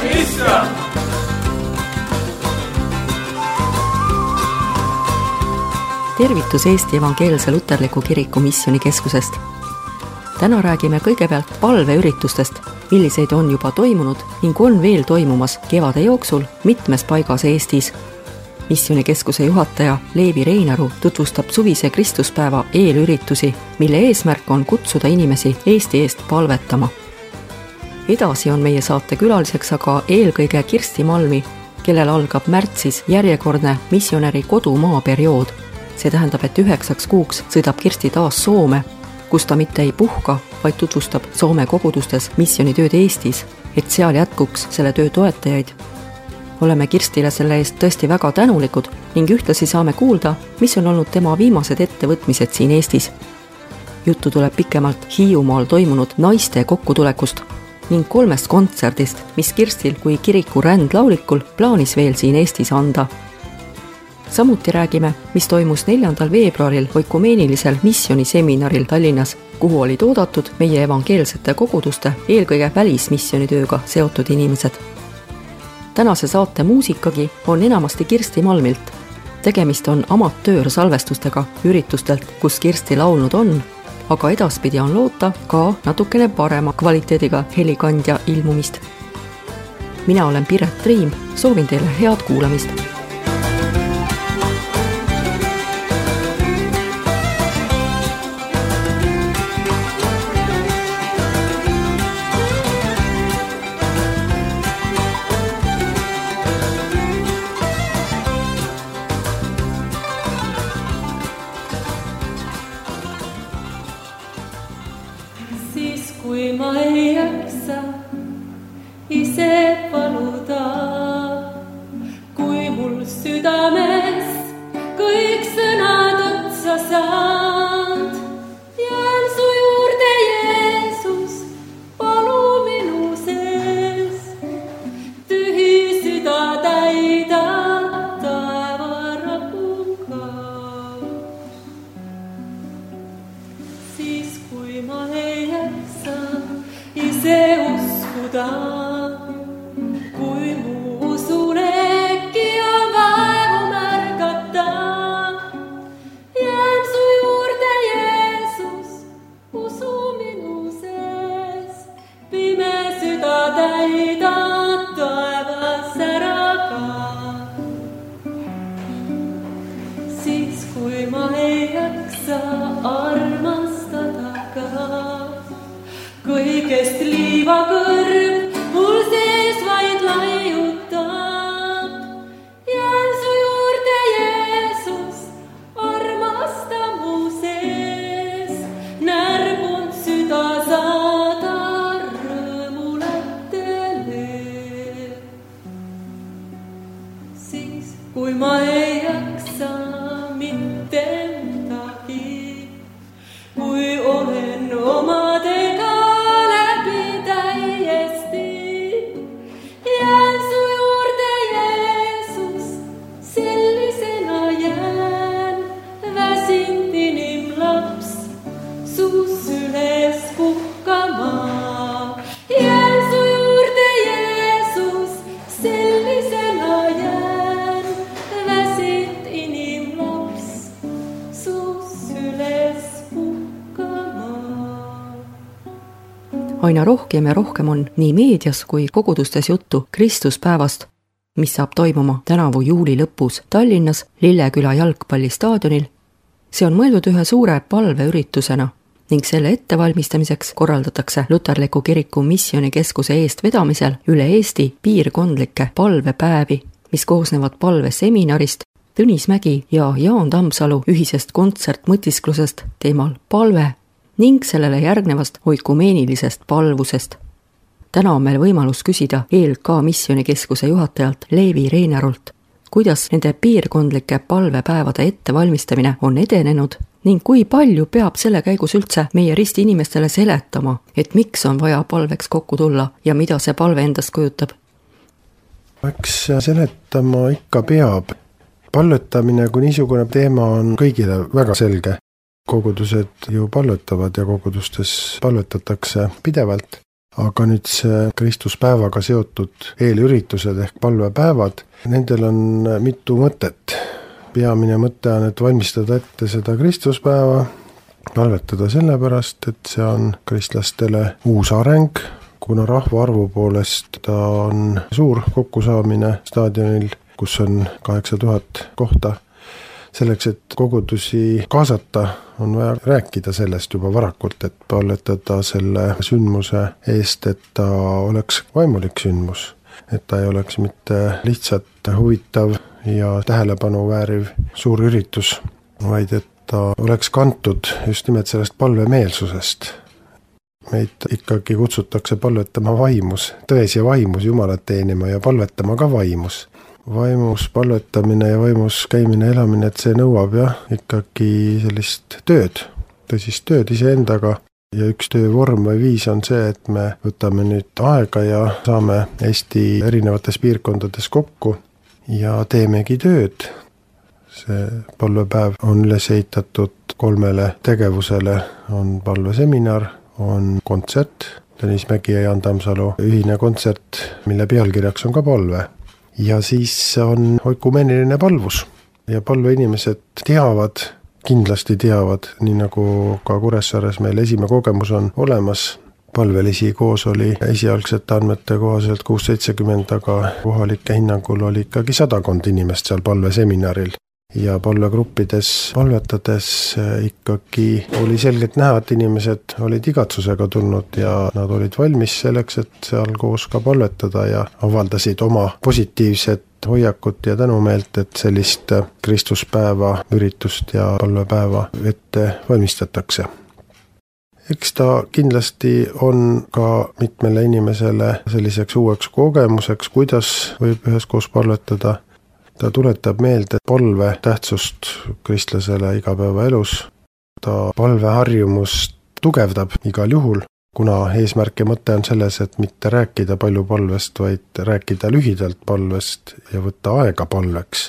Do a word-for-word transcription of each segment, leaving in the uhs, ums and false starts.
Istra! Tervitus Eesti Evangeelse Luterliku Kiriku Missioonikeskusest. Täna räägime kõigepealt palveüritustest, milliseid on juba toimunud ning on veel toimumas kevade jooksul mitmes paigas Eestis. Missioonikeskuse juhataja Leevi Reinaru tutvustab suvise Kristuspäeva eelüritusi, mille eesmärk on kutsuda inimesi Eesti eest palvetama. Edasi on meie saate külaliseks aga eelkõige Kirsti Malmi, kellel algab märtsis järjekordne missionäri kodumaa periood. See tähendab, et üheksaks kuuks sõidab Kirsti taas Soome, kus ta mitte ei puhka, vaid tutvustab Soome kogudustes missioonitööd Eestis, et seal jätkuks selle töö toetajaid. Oleme Kirstile selle eest tõesti väga tänulikud ning ühtlasi saame kuulda, mis on olnud tema viimased ettevõtmised siin Eestis. Juttu tuleb pikemalt Hiiumaal toimunud naiste kokkutulekust ning kolmest kontserdist, mis Kirstil kui kiriku rändlaulikul plaanis veel siin Eestis anda. Samuti räägime, mis toimus neljandal veebruaril oikumeenilisel missiooniseminaril Tallinnas, kuhu olid oodatud meie evangeelsete koguduste, eelkõige välismissioonitööga seotud inimesed. Tänase saate muusikagi on enamasti Kirsti Malmilt. Tegemist on amatöörsalvestustega üritustelt, kus Kirsti laulnud on, aga edaspidi on loota ka natukene parema kvaliteediga helikandja ilmumist. Mina olen Piret Triim, soovin teile head kuulamist. Kui ma ei jaksa ise paluda, kui mul südames kõik sõnad otsa saad, jään su juurde, Jeesus, palu minu sees, tühi süda täida taeva rahuga. Siis kui ma ei jaksa ise uskuda, kui mu usunegi on vaevu märgata, jään su juurde, Jeesus, usu minu sees, pime süda täida taevas säraga. Siis kui ma ei jaksa armastada ka, kõigest liiva kõrv mul sees vaid laiutab. Jään su juurde, Jeesus, armasta mu sees, närbunud süda saada rõõmulatele. Siis kui ma ei jaksa mitte midagi, kui olen omadega Aina rohkem ja rohkem on nii meedias kui kogudustes juttu Kristuspäevast, mis saab toimuma tänavu juuli lõpus Tallinnas Lilleküla jalgpallistaadionil. See on mõeldud ühe suure palveüritusena ning selle ettevalmistamiseks korraldatakse Luterliku Kiriku Missioonikeskuse eestvedamisel üle Eesti piirkondlikke palvepäevi, mis koosnevad palveseminarist, Tõnis Mägi ja Jaan Tammsalu ühisest kontsertmõtisklusest teemal palve ning sellele järgnevast oikumeenilisest palvusest. Täna on meil võimalus küsida E L K Missioonikeskuse juhatajalt Leevi Reinarult, kuidas nende piirkondlike palvepäevade ettevalmistamine on edenenud ning kui palju peab selle käigus üldse meie risti inimestele seletama, et miks on vaja palveks kokku tulla ja mida see palve endast kujutab. Eks seletama ikka peab. Palvetamine kui niisugune teema on kõigile väga selge. Kogudused ju palvetavad ja kogudustes palvetatakse pidevalt. aga nüüd see Kristuspäevaga seotud eelüritused ehk palvepäevad, nendel on mitu mõtet. Peamine mõte on, et valmistada ette seda Kristuspäeva, palvetada sellepärast, et see on kristlastele uus areng, kuna rahvaarvu poolest ta on suur kokkusaamine staadionil, kus on kaheksa tuhat kohta. Selleks, et kogudusi kaasata, on vaja rääkida sellest juba varakult, et palvetada selle sündmuse eest, et ta oleks vaimulik sündmus, et ta ei oleks mitte lihtsalt huvitav ja tähelepanu vääriv suur üritus, vaid et ta oleks kantud just nimelt sellest palvemeelsusest. Meid ikkagi kutsutakse palvetama vaimus, tões ja vaimus Jumalat teenima ja palvetama ka vaimus. Vaimus palvetamine ja vaimus käimine, elamine, et see nõuab jah, ikkagi sellist tööd, tõsist tööd iseendaga. Ja üks töövorm või viis on see, et me võtame nüüd aega ja saame Eesti erinevates piirkondades kokku ja teemegi tööd. See palvepäev on üles ehitatud kolmele tegevusele, on palveseminar, on kontsert, Tõnis Mägi ja Jaan Tammsalu ühine kontsert, mille pealkirjaks on ka palve. Ja siis on oikumeeniline palvus ja palveinimesed teavad, kindlasti teavad, nii nagu ka Kuressaares meil esimene kogemus on olemas. Palvelisi koos oli esialgsete andmete kohaselt kuus seitsekümmend, aga kohalike hinnangul oli ikkagi sadakond inimest seal palveseminaril. Ja palvegruppides palvetades ikkagi oli selgelt näha, et inimesed olid igatsusega tulnud ja nad olid valmis selleks, et seal koos ka palvetada ja avaldasid oma positiivset hoiakut ja tänumeelt, et sellist Kristuspäeva üritust ja palvepäeva ette valmistatakse. Eks ta kindlasti on ka mitmele inimesele selliseks uueks kogemuseks, kuidas võib üheskoos palvetada. Ta tuletab meelde palve tähtsust kristlasele igapäevaelus. Ta palveharjumust tugevdab igal juhul, kuna eesmärk ja mõte on selles, et mitte rääkida palju palvest, vaid rääkida lühidalt palvest ja võtta aega palveks.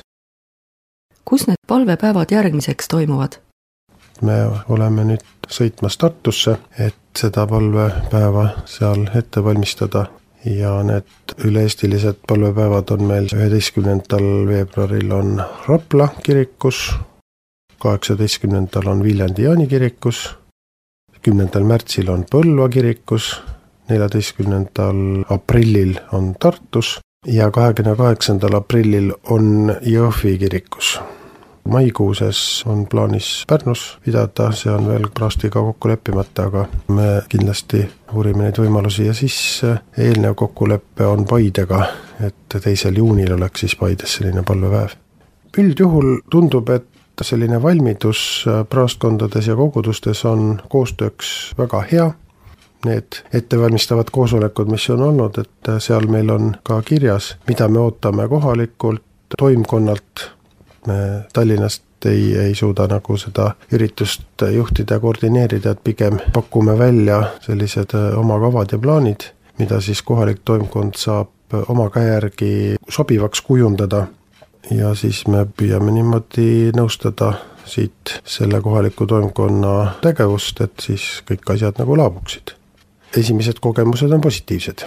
Kus need palvepäevad järgmiseks toimuvad? Me oleme nüüd sõitmas Tartusse, et seda palvepäeva seal ette valmistada. Ja need üle-eestilised palvepäevad on meil üheteistkümnendal veebruaril on Rapla kirikus, kaheksateistkümnendal on Viljandi Jaani kirikus, kümnendal märtsil on Põlva kirikus, neljateistkümnendal aprillil on Tartus ja kahekümne kaheksandal aprillil on Jõhvi kirikus. Maikuuses on plaanis Pärnus pidada, see on veel praastiga kokku leppimata, aga me kindlasti uurime neid võimalusi ja siis eelnev kokkuleppe on Paidega, et teisel juunil oleks siis Paides selline palvepäev. Üldjuhul tundub, et selline valmidus praastkondades ja kogudustes on koostööks väga hea. Need ettevalmistavad koosolekud, mis on olnud, et seal meil on ka kirjas, mida me ootame kohalikult, toimkonnalt. Me Tallinnast ei, ei suuda nagu seda üritust juhtida ja koordineerida, et pigem pakume välja sellised oma kavad ja plaanid, mida siis kohalik toimkond saab oma käe järgi sobivaks kujundada. Ja siis me püüame niimoodi nõustada siit selle kohaliku toimkonna tegevust, et siis kõik asjad nagu laabuksid. Esimesed kogemused on positiivsed.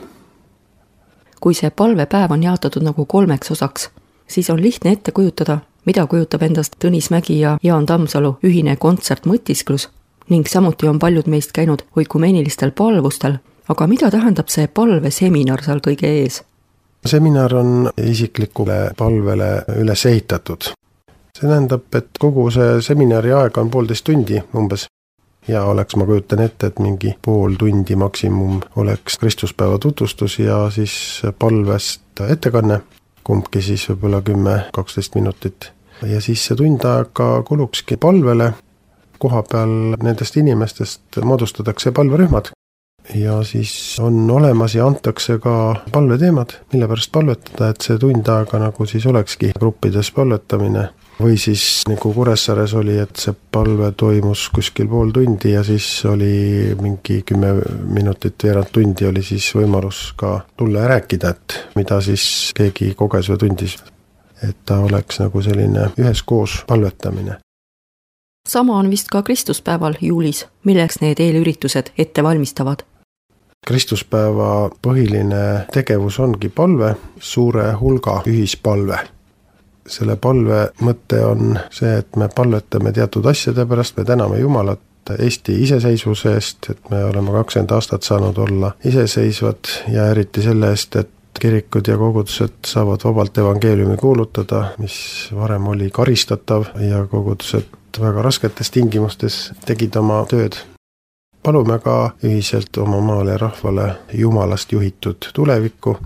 Kui see palvepäev on jaotatud nagu kolmeks osaks, siis on lihtne ette kujutada, mida kujutab endast Tõnis Mägi ja Jaan Tammsalu ühine kontsert Mõtisklus ning samuti on paljud meist käinud oikumeenilistel palvustel, aga mida tähendab see palveseminar seal kõige ees? Seminar on isiklikule palvele üles ehitatud. See tähendab, et kogu see seminari aega on poolteist tundi umbes ja oleks, ma kujutan ette, et mingi pool tundi maksimum oleks Kristuspäeva tutvustus ja siis palvest ettekanne, kumbki siis võib-olla kümme kaksteist minutit. Ja siis see tund aega kulukski palvele, koha peal nendest inimestest moodustatakse palverühmad ja siis on olemas ja antakse ka palveteemad, mille pärast palvetada, et see tund aega nagu siis olekski gruppides palvetamine. Või siis nagu Kuressaares oli, et see palve toimus kuskil pool tundi ja siis oli mingi kümme minutit, veerand tundi oli siis võimalus ka tulla ja rääkida, et mida siis keegi koges või tundis. Et ta oleks nagu selline üheskoos palvetamine. Sama on vist ka Kristuspäeval juulis, milleks need eelüritused ette valmistavad. Kristuspäeva põhiline tegevus ongi palve, suure hulga ühispalve. Selle palve mõte on see, et me palvetame teatud asjade pärast, me täname Jumalat Eesti iseseisvuse eest, et me oleme kakskümmend aastat saanud olla iseseisvad ja eriti selle eest, et kirikud ja kogudused saavad vabalt evangeeliumi kuulutada, mis varem oli karistatav ja kogudused väga rasketes tingimustes tegid oma tööd. Palume ka ühiselt oma maale ja rahvale Jumalast juhitud tulevikku.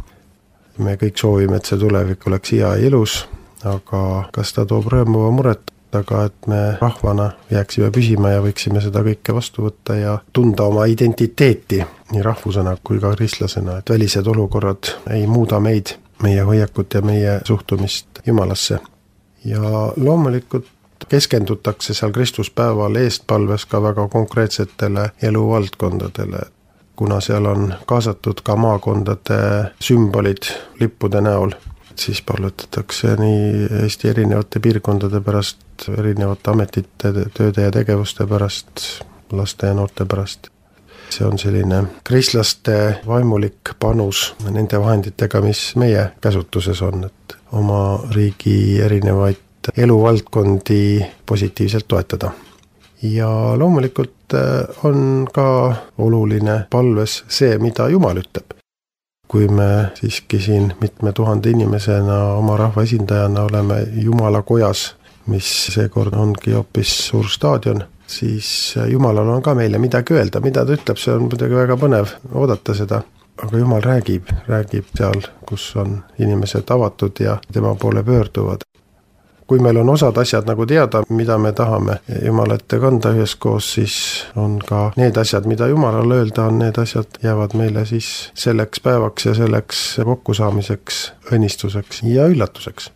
Me kõik soovime, et see tulevik oleks hea ja ilus, aga kas ta toob rõõmu või muret, aga et me rahvana jääksime püsima ja võiksime seda kõike vastu võtta ja tunda oma identiteeti nii rahvusena kui ka kristlasena, et välised olukorrad ei muuda meid, meie hoiakut ja meie suhtumist Jumalasse. Ja loomulikult keskendutakse seal Kristuspäeval eestpalves ka väga konkreetsetele eluvaldkondadele, kuna seal on kaasatud ka maakondade sümbolid lippude näol, siis palvetatakse nii Eesti erinevate piirkondade pärast, erinevate ametite, tööde ja tegevuste pärast, laste ja noorte pärast. See on selline kristlaste vaimulik panus nende vahenditega, mis meie käsutuses on, et oma riigi erinevaid eluvaldkondi positiivselt toetada. Ja loomulikult on ka oluline palves see, mida Jumal ütleb. Kui me siiski siin mitme tuhande inimesena oma rahva esindajana oleme Jumala kojas, mis seekord ongi hoopis suur staadion, siis Jumalal on ka meile midagi öelda, mida ta ütleb, see on muidugi väga põnev oodata seda. Aga Jumal räägib, räägib seal, kus on inimesed avatud ja tema poole pöörduvad. Kui meil on osad asjad nagu teada, mida me tahame Jumala ette kanda üheskoos, siis on ka need asjad, mida Jumalal öelda on, need asjad jäävad meile siis selleks päevaks ja selleks kokkusaamiseks, õnnistuseks ja üllatuseks.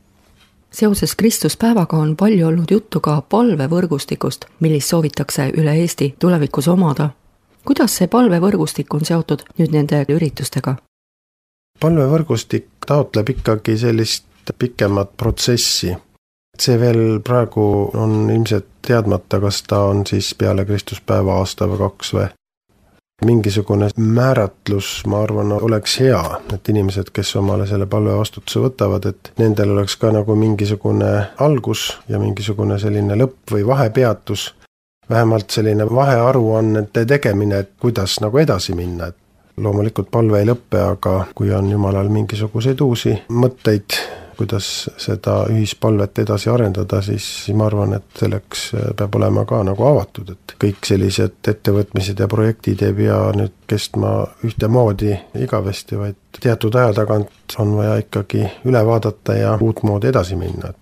Seoses Kristuspäevaga on palju olnud juttu ka palvevõrgustikust, millist soovitakse üle Eesti tulevikus omada. Kuidas see palvevõrgustik on seotud nüüd nende üritustega? Palvevõrgustik taotleb ikkagi sellist pikemat protsessi. See veel praegu on ilmselt teadmata, kas ta on siis peale Kristuspäeva aasta või kaks või. Mingisugune määratlus, ma arvan, oleks hea, et inimesed, kes omale selle palve vastutuse võtavad, et nendel oleks ka nagu mingisugune algus ja mingisugune selline lõpp või vahepeatus, vähemalt selline vahearuannete tegemine, et kuidas nagu edasi minna. Loomulikult palve ei lõppe, aga kui on Jumalal mingisuguseid uusi mõtteid, kuidas seda ühispalvet edasi arendada, siis ma arvan, et selleks peab olema ka nagu avatud, et kõik sellised ettevõtmised ja projektid ei pea nüüd kestma ühtemoodi igavesti, vaid teatud aja tagant on vaja ikkagi üle vaadata ja uut moodi edasi minna.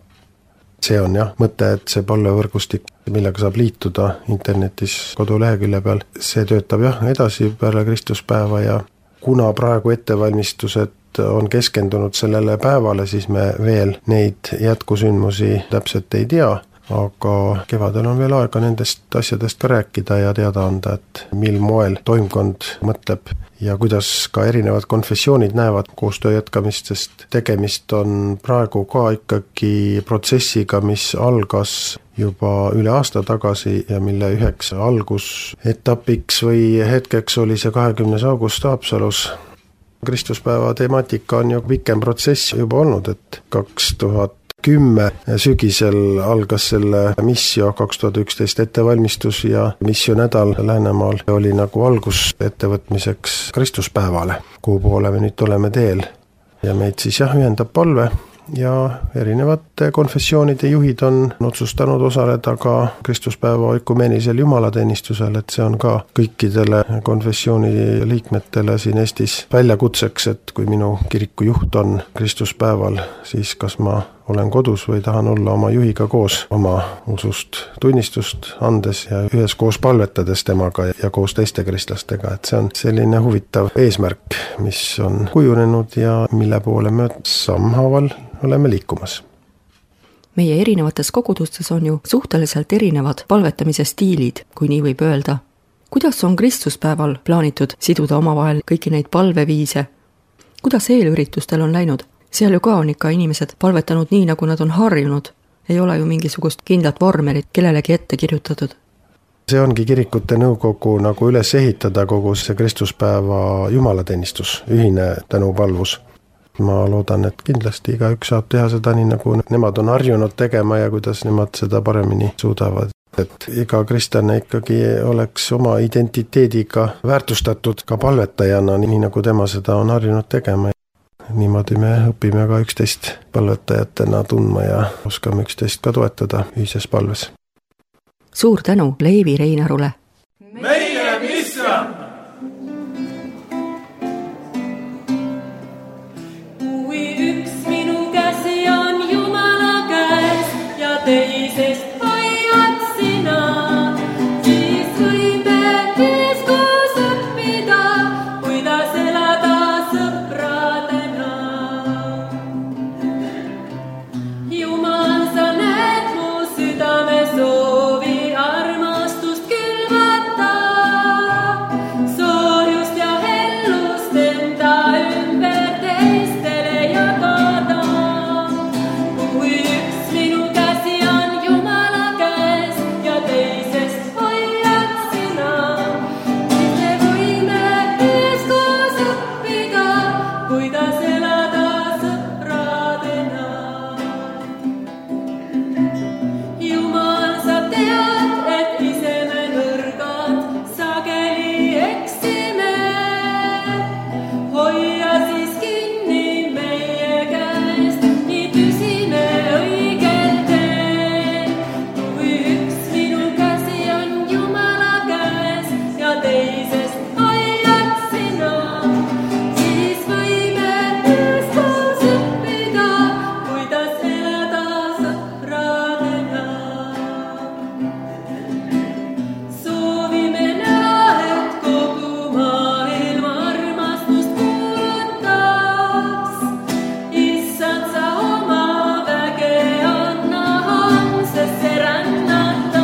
See on jah mõte, et see palvevõrgustik, millega saab liituda internetis kodulehekülje peal, see töötab jah edasi peale Kristuspäeva ja kuna praegu ettevalmistused on keskendunud sellele päevale, siis me veel neid jätkusündmusi täpselt ei tea, aga kevadel on veel aega nendest asjadest ka rääkida ja teada anda, et mil moel toimkond mõtleb ja kuidas ka erinevad konfessioonid näevad koostöö jätkamist, sest tegemist on praegu ka ikkagi protsessiga, mis algas juba üle aasta tagasi ja mille üheks algusetapiks või hetkeks oli see kahekümnes august Haapsalus. Kristuspäeva temaatika on ju pikem protsess juba olnud, et kaks tuhat kümme sügisel algas selle missio, kaks tuhat üksteist ettevalmistus ja missio nädal Läänemaal oli nagu algus ettevõtmiseks Kristuspäevale, kuhu poole me nüüd oleme teel. Ja meid siis jah ühendab palve ja erinevate konfessioonide juhid on otsustanud osaleda ka Kristuspäeva oikumenisel jumalateenistusel, et see on ka kõikidele konfessiooni liikmetele siin Eestis väljakutseks, et kui minu kiriku juht on Kristuspäeval, siis kas ma olen kodus või tahan olla oma juhiga koos oma usust tunnistust andes ja üheskoos palvetades temaga ja koos teiste kristlastega, et see on selline huvitav eesmärk, mis on kujunenud ja mille poole me sammhaaval oleme liikumas. Meie erinevates kogudustes on ju suhteliselt erinevad palvetamise stiilid, kui nii võib öelda. Kuidas on Kristuspäeval plaanitud siduda omavahel kõiki neid palveviise? Kuidas eelüritustel on läinud? Seal ju ka on ikka inimesed palvetanud nii, nagu nad on harjunud. Ei ole ju mingisugust kindlat vormelit kellelegi ette kirjutatud. see ongi kirikute nõukogu nagu üles ehitada kogu see Kristuspäeva jumalateenistus, ühine tänupalvus. Ma loodan, et kindlasti igaüks saab teha seda nii, nagu nemad on harjunud tegema ja kuidas nemad seda paremini suudavad. Et iga kristlane ikkagi oleks oma identiteediga väärtustatud ka palvetajana, nii nagu tema seda on harjunud tegema. Niimoodi me õpime ka üksteist palvetajatena tundma ja oskame üksteist ka toetada ühises palves. Suur tänu Leevi Reinarule. Meie Missram! Kui üks minu käsi on Jumala käes ja teisest hoiad sina, siis võime üheskoos õppida, kuidas elada sõpradena. Jumal, sa näed mu südame soovi armastust külvata, soojust ja hellust enda ümber teistele jagada. Kui üks minu käsi on Jumala käes ja teisest hoiad sina, siis me võime üheskoos õppida, kuidas elada sõpradena. Jumal, sa tead, et ise me nõrgad sageli eksime. Hoia siis kinni meie käest, nii püsime õigel teel. Kui üks minu käsi on Jumala käes ja teisest hoiad sina, siis võime üheskoos õppida, kuidas elada sõpradena. Soovime näha, et kogu maailm armastust kuulutaks. Issand, sa oma väge anna homsesse rännata.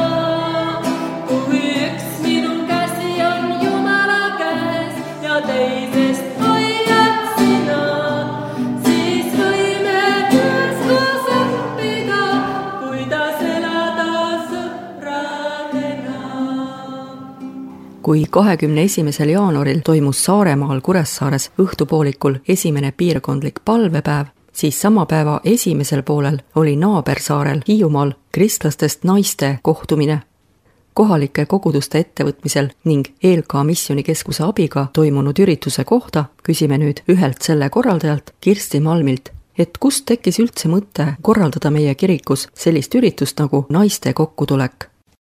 Kui üks minu käsi on Jumala käes ja teisest hoiad sina, siis võime üheskoos õppida, kuidas elada sõpradena. Kui kahekümne esimesel jaanuaril toimus Saaremaal Kuressaares õhtupoolikul esimene piirkondlik palvepäev, siis sama päeva esimesel poolel oli naabersaarel Hiiumaal kristlastest naiste kohtumine. Kohalike koguduste ettevõtmisel ning E L K Missioonikeskuse abiga toimunud ürituse kohta küsime nüüd ühelt selle korraldajalt Kirsti Malmilt, et kust tekkis üldse mõte korraldada meie kirikus sellist üritust nagu naiste kokkutulek.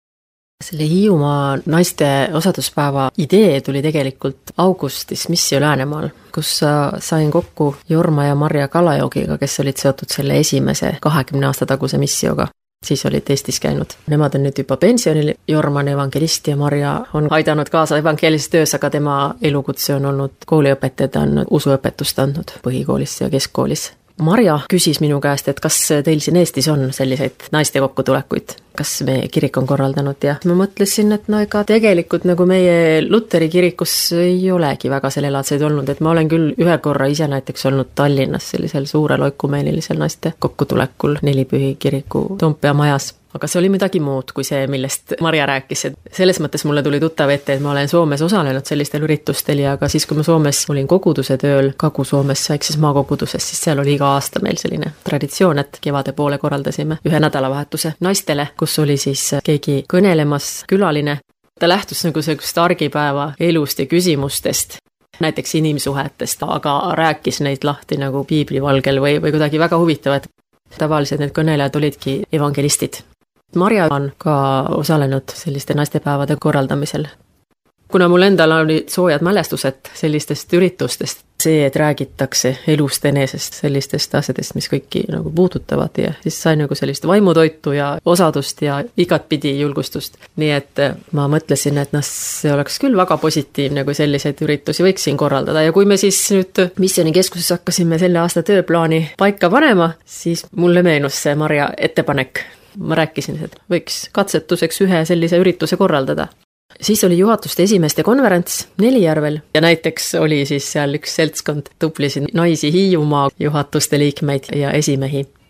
Selle Hiiumaa naiste osaduspäeva idee tuli tegelikult augustis Missio Läänemaal, kus sain kokku Jorma ja Marja Kalajoogiga, kes olid seotud selle esimese kahekümne aasta taguse missioga. Siis olid Eestis käinud. Nemad on nüüd juba pensionil, Jorma on evangelist ja Marja on aidanud kaasa evangeelses töös, aga tema elukutse on olnud kooliõpetaja, ta on usuõpetust andnud põhikoolis ja keskkoolis. Marja küsis minu käest, et kas teil siin Eestis on selliseid naiste kokkutulekuid, kas meie kirik on korraldanud ja ma mõtlesin, et no ega tegelikult nagu meie Luteri kirikus ei olegi väga sellelaadseid olnud, et ma olen küll ühe korra ise näiteks olnud Tallinnas sellisel suurel oikumeenilisel naiste kokkutulekul Nelipühi kiriku Toompea majas. Aga see oli midagi muud kui see, millest Marja rääkis. Selles mõttes mulle tuli tuttav ette, et ma olen Soomes osalenud sellistel üritustel ja ka siis, kui ma Soomes olin koguduse tööl Kagu-Soomes väikses maakoguduses, siis seal oli iga aasta meil selline traditsioon, et kevade poole korraldasime ühe nädalavahetuse naistele, kus oli siis keegi kõnelemas külaline. Ta lähtus nagu sellist argipäeva elust ja küsimustest, näiteks inimsuhetest, aga rääkis neid lahti nagu piiblivalgel või, või kuidagi väga huvitavad. Tavaliselt need kõnelejad olidki evangelistid. Marja on ka osalenud selliste naistepäevade korraldamisel. Kuna mul endal oli soojad mälestused sellistest üritustest, see, et räägitakse elust enesest, sellistest asjadest, mis kõiki nagu puudutavad ja siis sai nagu sellist vaimutoitu ja osadust ja igatpidi julgustust. Nii et ma mõtlesin, et noh, see oleks küll väga positiivne, kui selliseid üritusi võiksin korraldada ja kui me siis nüüd Missioonikeskuses hakkasime selle aasta tööplaani paika panema, siis mulle meenus see Marja ettepanek. Ma rääkisin, et võiks katsetuseks ühe sellise ürituse korraldada. Siis oli juhatuste esimeste konverents Nelijärvel ja näiteks oli siis seal üks seltskond tublisid naisi Hiiumaa juhatuste liikmeid ja esimehi.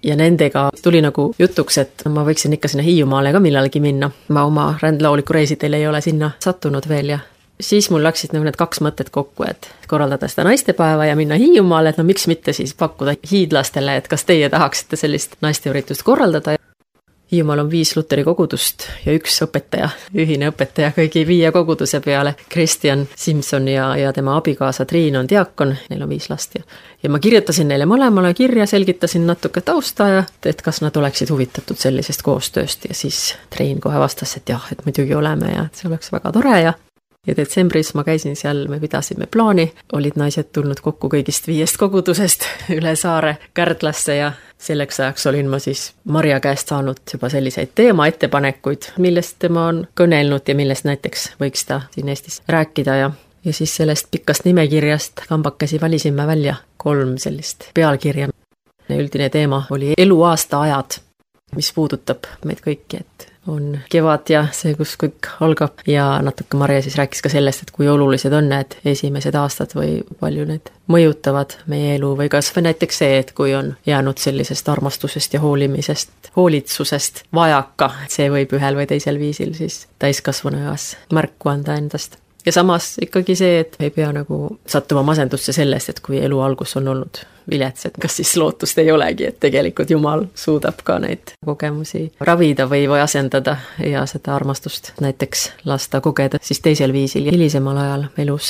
ja nendega tuli nagu jutuks, et ma võiksin ikka sinna Hiiumaale ka millalgi minna. Ma oma rändlaoliku reisidel ei ole sinna sattunud veel ja siis mul läksid nagu need kaks mõttet kokku, et korraldada seda naistepäeva ja minna Hiiumaale, et no miks mitte siis pakkuda hiidlastele, et kas teie tahaksite sellist naisteüritust korraldada. Hiiumaal on viis luteri kogudust ja üks õpetaja, ühine õpetaja kõigi viie koguduse peale. Kristjan Simson ja, ja tema abikaasa Triin on diakon, neil on viis last ja, ja ma kirjutasin neile mõlemale kirja, selgitasin natuke tausta ja et kas nad oleksid huvitatud sellisest koostööst ja siis Triin kohe vastas, et jah, et muidugi oleme ja et see oleks väga tore ja ja detsembris ma käisin seal, me pidasime plaani, olid naised tulnud kokku kõigist viiest kogudusest üle saare Kärdlasse ja selleks ajaks olin ma siis Marja käest saanud juba selliseid teema ettepanekuid, millest tema on kõnelnud ja millest näiteks võiks ta siin Eestis rääkida ja, ja siis sellest pikast nimekirjast kambakesi valisime välja kolm sellist pealkirja. Üldine teema oli eluaasta ajad, mis puudutab meid kõiki, et on kevad ja see, kus kõik algab ja natuke Marja siis rääkis ka sellest, et kui olulised on need esimesed aastad või palju need mõjutavad meie elu või kas või näiteks see, et kui on jäänud sellisest armastusest ja hoolimisest, hoolitsusest vajaka, et see võib ühel või teisel viisil siis täiskasvanu eas märku anda endast. Ja samas ikkagi see, et ei pea nagu sattuma masendusse sellest, et kui elu algus on olnud vilets, et kas siis lootust ei olegi, et tegelikult Jumal suudab ka neid kogemusi ravida või, või asendada ja seda armastust näiteks lasta kogeda siis teisel viisil hilisemal ajal elus.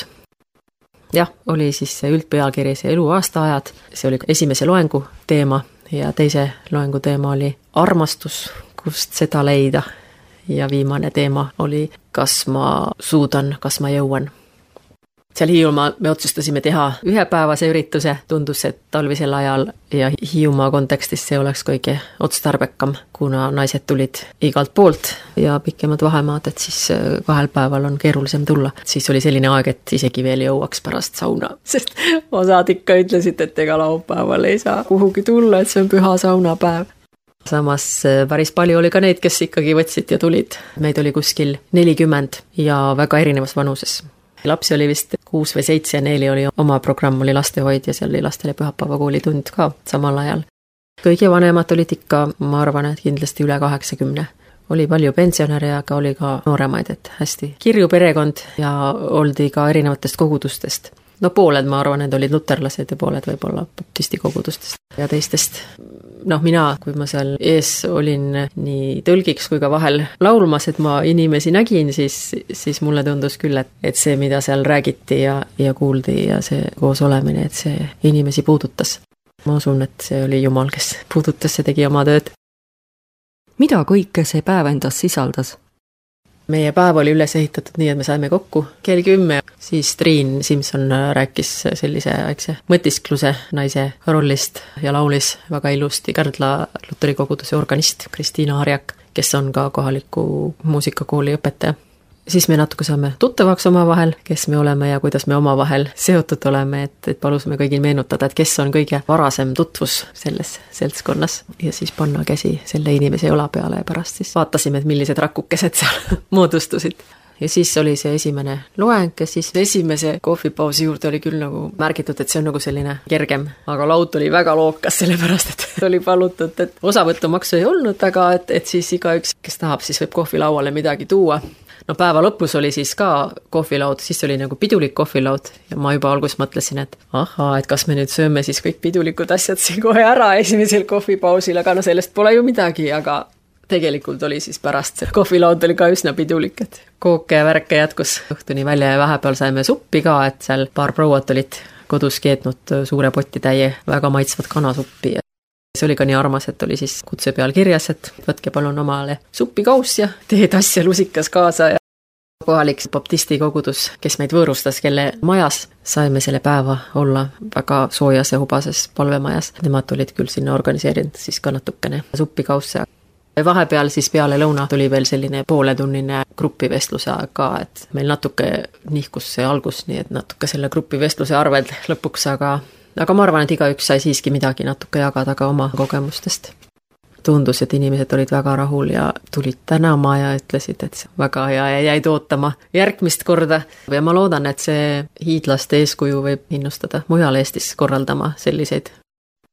Jah, oli siis see üldpealkiri, see eluaasta ajad, see oli esimese loengu teema ja teise loengu teema oli armastus, kust seda leida. Ja viimane teema oli, kas ma suudan, kas ma jõuan. Seal Hiiumaal me otsustasime teha ühepäevase ürituse, tundus, et talvisel ajal ja Hiiumaa kontekstis see oleks kõige otstarbekam, kuna naised tulid igalt poolt ja pikemad vahemaad, et siis kahel päeval on keerulisem tulla. Siis oli selline aeg, et isegi veel jõuaks pärast sauna, sest osad ikka ütlesid, et ega laupäeval ei saa kuhugi tulla, et see on püha saunapäev. Samas päris palju oli ka neid, kes ikkagi võtsid ja tulid. Meid oli kuskil nelikümmend ja väga erinevas vanuses. Lapsi oli vist kuus või seitse ja neili oli oma programm, oli lastehoid ja seal oli lastele pühapäevakoolitund ka samal ajal. Kõige vanemad olid ikka, ma arvan, et kindlasti üle kaheksakümne. Oli palju pensionäre, aga oli ka nooremaid, et hästi kirju perekond ja oldi ka erinevatest kogudustest. No pooled, ma arvan, need olid luterlased ja pooled võib-olla baptisti kogudustest ja teistest. Noh, mina, kui ma seal ees olin nii tõlgiks kui ka vahel laulmas, et ma inimesi nägin, siis, siis mulle tundus küll, et, et see, mida seal räägiti ja, ja kuuldi ja see koos olemine, et see inimesi puudutas. Ma usun, et see oli Jumal, kes puudutas ja tegi oma tööd. Mida kõike see päev endas sisaldas? Meie päev oli üles ehitatud nii, et me saime kokku kell kümme, siis Triin Simson rääkis sellise väikse mõtiskluse naise rollist ja laulis väga ilusti Kärdla Luteri koguduse organist Kristiina Harjak, kes on ka kohaliku muusikakooli õpetaja. Siis me natuke saame tuttavaks omavahel, kes me oleme ja kuidas me omavahel seotud oleme, et, et palusime kõigil meenutada, et kes on kõige varasem tutvus selles seltskonnas ja siis panna käsi selle inimese jola peale ja pärast siis vaatasime, et millised rakukesed seal moodustusid. Ja siis oli see esimene loeng ja siis esimese kohvipausi juurde oli küll nagu märgitud, et see on nagu selline kergem, aga laud oli väga lookas, sellepärast et oli palutud, et osavõtumaksu ei olnud, aga et, et siis igaüks, kes tahab, siis võib kohvilauale midagi tuua. No päeva lõpus oli siis ka kohvilaud, siis oli nagu pidulik kohvilaud ja ma juba alguses mõtlesin, et ahaa, et kas me nüüd sööme siis kõik pidulikud asjad siin kohe ära esimesel kohvipausil, aga no sellest pole ju midagi, aga tegelikult oli siis pärast see kohvilaud oli ka üsna pidulik, et kooke ja värke jätkus õhtuni välja ja vahepeal saime suppi ka, et seal paar prouat olid kodus keetnud suure potti täie väga maitsvat kanasuppi. See oli ka nii armas, et oli siis kutse peal kirjas, et võtke palun omale suppikaus ja teetass ja lusikas kaasa ja kohalik baptisti kogudus, kes meid võõrustas, kelle majas saime selle päeva olla väga soojas ja hubases palvemajas. Nemad olid küll sinna organiseerinud siis ka natukene suppikausse. Vahepeal siis peale lõuna tuli veel selline pooletunnine grupivestluse aeg ka, et meil natuke nihkus see algus, nii et natuke selle grupivestluse arved lõpuks, aga Aga ma arvan, et igaüks sai siiski midagi natuke jagada ka oma kogemustest. Tundus, et inimesed olid väga rahul ja tulid tänama ja ütlesid, et see väga hea ja jäid ootama järgmist korda. Ja ma loodan, et see hiidlaste eeskuju võib innustada mujal Eestis korraldama selliseid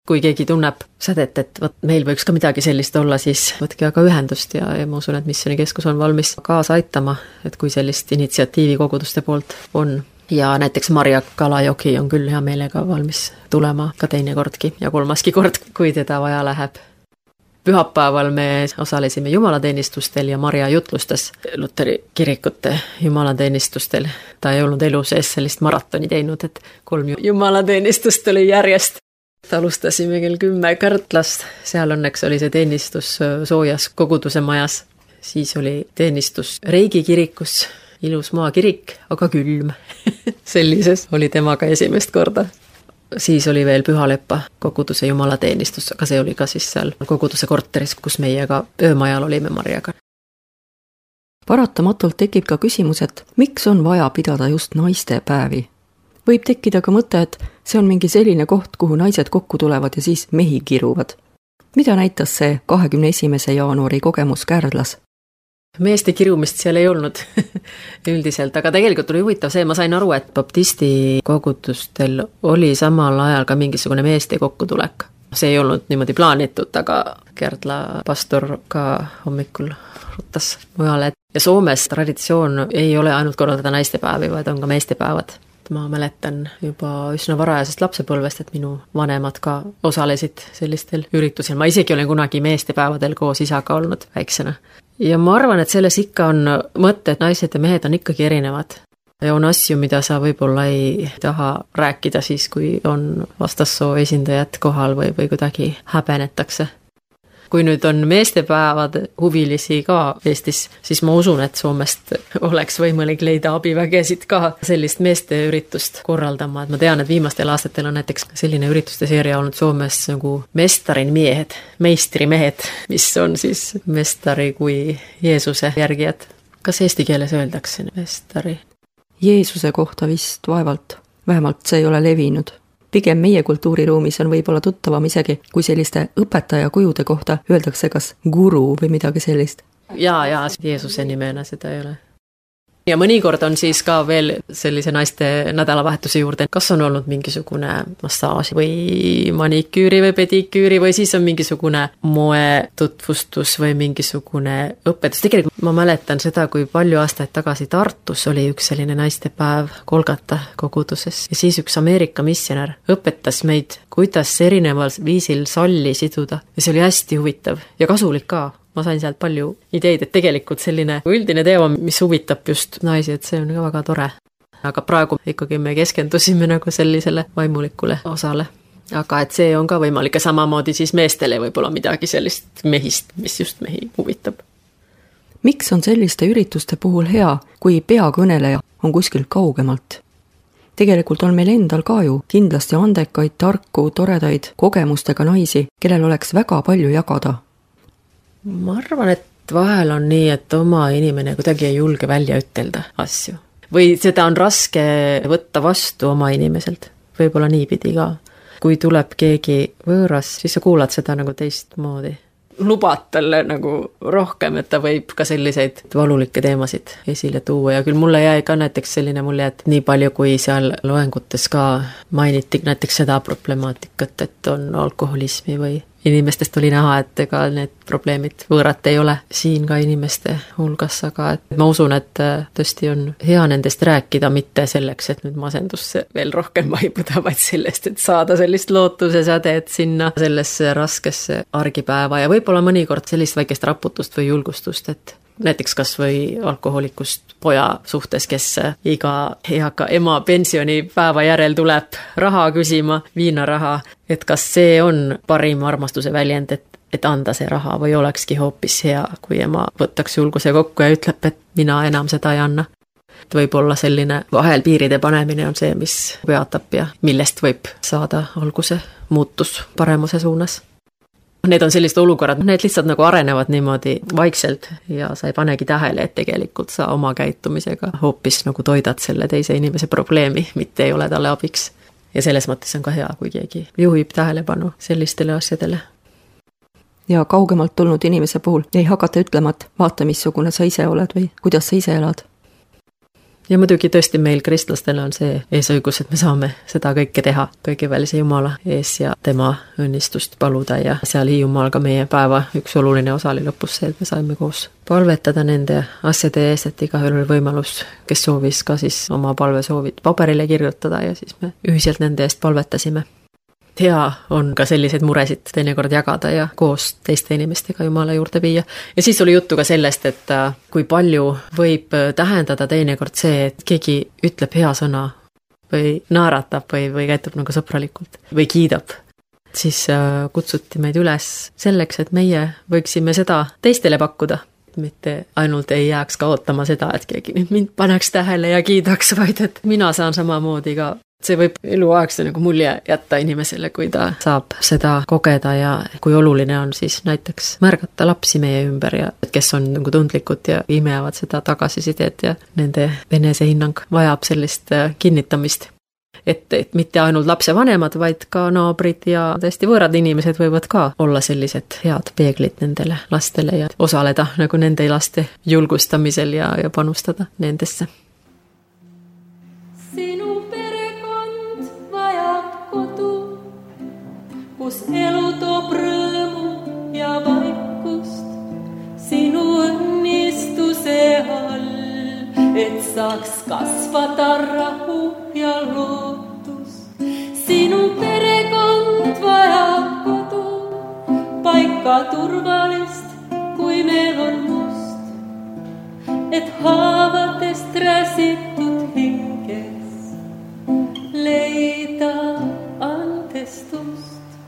kui keegi tunneb sädet, et võt, meil võiks ka midagi sellist olla, siis võtke aga ühendust ja, ja ma usun, et missioonikeskus on valmis kaasa aitama, et kui sellist initsiatiivi koguduste poolt on. Ja näiteks Marja Kalajoki on küll hea meelega valmis tulema ka teine kordki ja kolmaski kord, kui teda vaja läheb. Pühapäeval me osalesime jumalateenistustel ja Marja jutlustas Luteri kirikute jumalateenistustel. Ta ei olnud elu sees sellist maratoni teinud, et kolm jumalateenistust oli järjest. Alustasime kell kümme Kärtlast, seal õnneks oli see teenistus soojas koguduse majas. Siis oli teenistus Reigi kirikus, ilus maakirik, aga külm. Sellises oli temaga esimest korda. Siis oli veel Pühaleppa koguduse jumalateenistus, aga see oli ka siis seal koguduse korteris, kus meiega öömajal olime Marjaga. Paratamatult tekib ka küsimus, et miks on vaja pidada just naiste päevi? Võib tekkida ka mõte, et see on mingi selline koht, kuhu naised kokku tulevad ja siis mehi kiruvad. Mida näitas see kahekümne esimese jaanuari kogemus Kärdlas? Meeste kirumist seal ei olnud üldiselt, aga tegelikult oli huvitav see, ma sain aru, et baptisti kogudustel oli samal ajal ka mingisugune meeste kokkutulek. See ei olnud niimoodi plaanitud, aga Kärdla pastor ka hommikul ruttas mujale. Ja Soomes traditsioon ei ole ainult korraldada naistepäevi, vaid on ka meestepäevad. Ma mäletan juba üsna varajasest lapsepõlvest, et minu vanemad ka osalesid sellistel üritusel. Ma isegi olen kunagi meestepäevadel koos isaga olnud väiksena. Ja ma arvan, et selles ikka on mõte, et naised ja mehed on ikkagi erinevad. Ja on asju, mida sa võib-olla ei taha rääkida siis, kui on vastassoo esindajad kohal või, või kuidagi häbenetakse. Kui nüüd on meestepäevad huvilisi ka Eestis, siis ma usun, et Soomest oleks võimalik leida abivägesid ka sellist meeste üritust korraldama. Et ma tean, et viimastel aastatel on näiteks selline ürituste seeria olnud Soomes nagu mestarin miehed, meistrimehed, mis on siis mestari kui Jeesuse järgijad. Kas eesti keeles öeldakse mestari? Jeesuse kohta vist vaevalt, vähemalt see ei ole levinud. Pigem meie kultuuriruumis on võib-olla tuttavam isegi, kui selliste õpetaja kujude kohta öeldakse kas guru või midagi sellist. Jaa, jaa, Jeesuse nimena seda ei ole. Ja mõnikord on siis ka veel sellise naiste nädalavahetuse juurde, kas on olnud mingisugune massaaž või maniküüri või pediküüri või siis on mingisugune moetutvustus või mingisugune õpetus. Tegelikult ma mäletan seda, kui palju aastaid tagasi Tartus oli üks selline naistepäev Kolgata koguduses ja siis üks Ameerika missionär õpetas meid, kuidas erineval viisil salli siduda ja see oli hästi huvitav ja kasulik ka. Ma sain sealt palju ideid, et tegelikult selline üldine teema, mis huvitab just naisi, et see on ka väga tore. Aga praegu ikkagi me keskendusime nagu sellisele vaimulikule osale. Aga et see on ka võimalik ja samamoodi siis meestele võib-olla midagi sellist mehist, mis just mehi huvitab. Miks on selliste ürituste puhul hea, kui peakõneleja on kuskil kaugemalt? Tegelikult on meil endal ka ju kindlasti andekaid, tarku, toredaid kogemustega naisi, kellel oleks väga palju jagada. Ma arvan, et vahel on nii, et oma inimene kuidagi ei julge välja ütelda asju. Või seda on raske võtta vastu oma inimeselt. Võib-olla niipidi ka. Kui tuleb keegi võõras, siis sa kuulad seda nagu teistmoodi. Lubad talle nagu rohkem, et ta võib ka selliseid valulikke teemasid esile tuua. Ja küll mulle jäi ka näiteks selline mulje, et nii palju kui seal loengutes ka mainiti näiteks seda problemaatikat, et on alkoholismi või inimestest oli näha, et ega need probleemid võõrat ei ole siin ka inimeste hulgas, aga et ma usun, et tõesti on hea nendest rääkida, mitte selleks, et nüüd masendusse veel rohkem vaibuda, vaid sellest, et saada sellist lootuse sädet sinna sellesse raskesse argipäeva ja võib-olla mõnikord sellist väikest raputust või julgustust, et näiteks kas või alkoholikust poja suhtes, kes iga eaka ema pensionipäeva järel tuleb raha küsima, viinaraha, et kas see on parim armastuse väljend, et, et anda see raha või olekski hoopis hea, kui ema võtaks julguse kokku ja ütleb, et mina enam seda ei anna. Võib-olla selline vahel piiride panemine on see, mis peatab ja millest võib saada alguse muutus paremuse suunas. Need on sellised olukorrad, need lihtsalt nagu arenevad niimoodi vaikselt ja sa ei panegi tähele, et tegelikult sa oma käitumisega hoopis nagu toidad selle teise inimese probleemi, mitte ei ole talle abiks. Ja selles mõttes on ka hea, kui keegi juhib tähelepanu sellistele asjadele. Ja kaugemalt tulnud inimese puhul ei hakata ütlema, et vaata, missugune sa ise oled või kuidas sa ise elad. ja muidugi tõesti meil kristlastena on see eesõigus, et me saame seda kõike teha kõigivälise Jumala ees ja tema õnnistust paluda ja seal Hiiumaal ka meie päeva üks oluline osa oli lõpus see, et me saime koos palvetada nende asjade ees, et igaühel oli võimalus, kes soovis ka siis oma palvesoovid paberile kirjutada ja siis me ühiselt nende eest palvetasime. Hea on ka selliseid muresid teinekord jagada ja koos teiste inimestega Jumala juurde viia. Ja siis oli juttu ka sellest, et kui palju võib tähendada teinekord see, et keegi ütleb hea sõna või naeratab või, või käitub nagu sõbralikult või kiidab. Siis kutsuti meid üles selleks, et meie võiksime seda teistele pakkuda. Mitte ainult ei jääks ka ootama seda, et keegi nüüd mind paneks tähele ja kiidaks, vaid et mina saan samamoodi ka. See võib eluaegse nagu mulje jätta inimesele, kui ta saab seda kogeda ja kui oluline on siis näiteks märgata lapsi meie ümber ja kes on nagu tundlikud ja imeavad seda tagasisidet ja nende enesehinnang vajab sellist kinnitamist. Et, et mitte ainult lapsevanemad, vaid ka naabrid ja tõesti võõrad inimesed võivad ka olla sellised head peeglid nendele lastele ja osaleda nagu nende laste julgustamisel ja, ja panustada nendesse. Kus elu toob rõõmu ja vaikust sinu õnnistuse all, et saaks kasvada rahu ja lootus. Sinu perekond vajab kodu, paika turvalist, kui meil on must, et haavadest räsitud hinges leida andestust.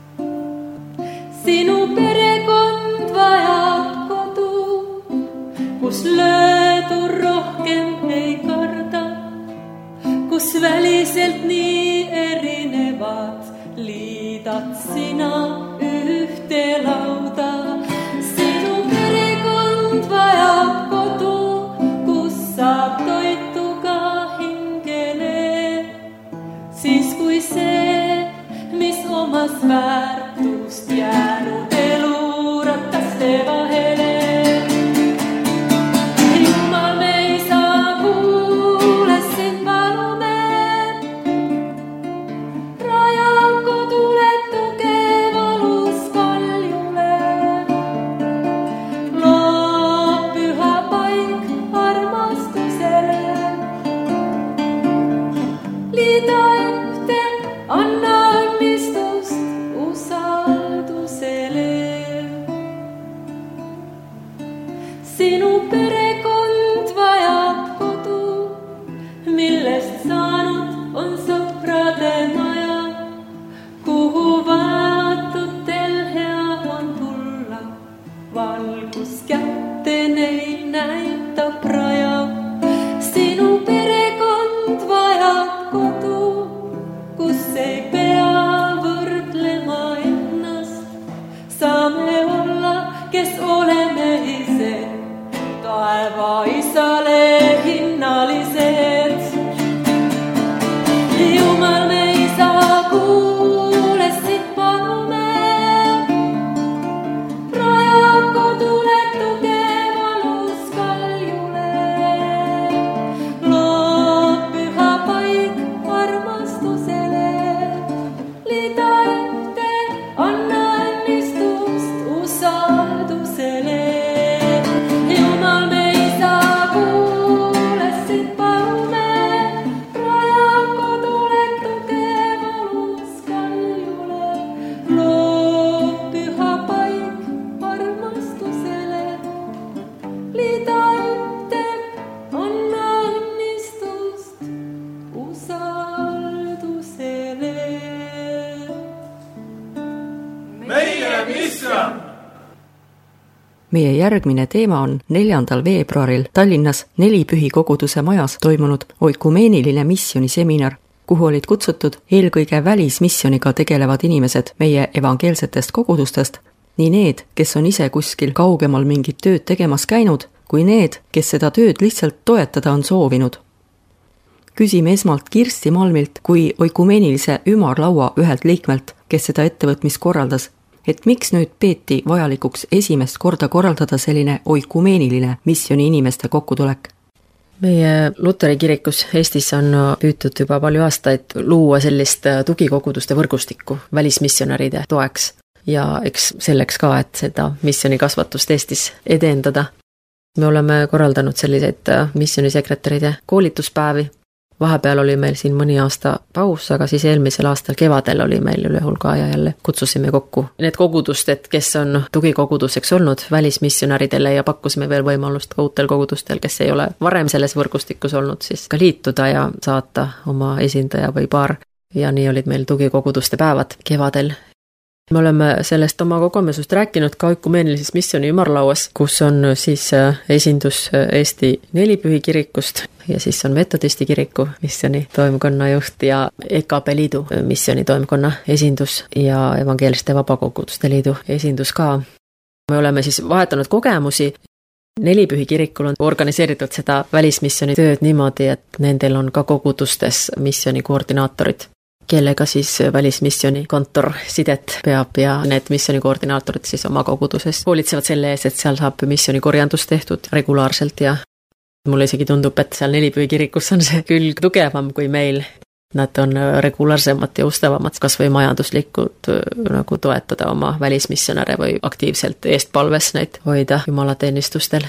Sinu perekond vajab kodu, kus löödur rohkem ei karda, kus väliselt nii erinevad liidad sina ühte lauda. Sinu perekond vajab kodu, kus saab toitu ka hingele, siis kui see, mis omas väärtust jäänud elu rataste vahele. Jumal, me ei saa kuule sind palume, raja kodule tugevalus kaljule. Loo püha paik armastusele, liida ühte, anna õnnistust usaldusele. Sinu perekond vajab kodu, millest saanud on sõprade maja, kuhu vaatutel hea on tulla, valgus kätte neil näitab raja. Sinu perekond vajab kodu, kus ei pea võrdlema ennast, saame olla, kes oleme ise, taeva isale hinnalised. Jumal, me ei saa kuule sind palume, raja kodule tugevalus kaljule. Loo püha paik armastusele, liida ühte, anna õnnistust usaldusele. Jumal, me ei saa kuule sind palume, raja kodule tugevalus kaljule. Loo püha paik armastusele, liida ühte, anna õnnistust usaldusele. meie Misram! Meie järgmine teema on neljandal veebruaril Tallinnas Nelipühi koguduse majas toimunud oikumeeniline missiooniseminar, kuhu olid kutsutud eelkõige välismissiooniga tegelevad inimesed meie evangeelsetest kogudustest, nii need, kes on ise kuskil kaugemal mingit tööd tegemas käinud, kui need, kes seda tööd lihtsalt toetada on soovinud. Küsime esmalt Kirsti Malmilt kui oikumeenilise ümarlaua ühelt liikmelt, kes seda ettevõtmist korraldas, et miks nüüd peeti vajalikuks esimest korda korraldada selline oikumeeniline missiooni inimeste kokkutulek? meie Luteri kirikus Eestis on püütud juba palju aastaid luua sellist tugikoguduste võrgustikku välismissionäride toeks ja eks selleks ka, et seda missionikasvatust Eestis edendada. Me oleme korraldanud selliseid missionisekretäride koolituspäevi. Vahepeal oli meil siin mõni aasta paus, aga siis eelmisel aastal kevadel oli meil üle hulga ja jälle kutsusime kokku need kogudused, kes on tugikoguduseks olnud välismissionäridele ja pakkusime veel võimalust ka uutel kogudustel, kes ei ole varem selles võrgustikus olnud, siis ka liituda ja saata oma esindaja või paar. Ja nii olid meil tugikoguduste päevad kevadel. Me oleme sellest oma kogemusest rääkinud ka Ökumeenilises missiooni ümarlauas, kus on siis esindus Eesti Nelipühi kirikust ja siis on Metodisti kiriku missiooni toimkonna juht ja E K P liidu missiooni toimkonna esindus ja Evangeeliste Vabakoguduste liidu esindus ka. Me oleme siis vahetanud kogemusi. Nelipühi kirikul on organiseeritud seda välismissiooni tööd niimoodi, et nendel on ka kogudustes missiooni koordinaatorid, kellega siis välismissiooni kontor sidet peab ja need missiooni koordinaatorid siis oma koguduses hoolitsevad selle ees, et seal saab missiooni korjandus tehtud regulaarselt ja mulle isegi tundub, et seal Nelipühi kirikus on see külg tugevam kui meil. Nad on regulaarsemad ja ustavamad, kas või majanduslikult nagu toetada oma välismissionäre või aktiivselt eestpalves neid hoida jumalateenistustel.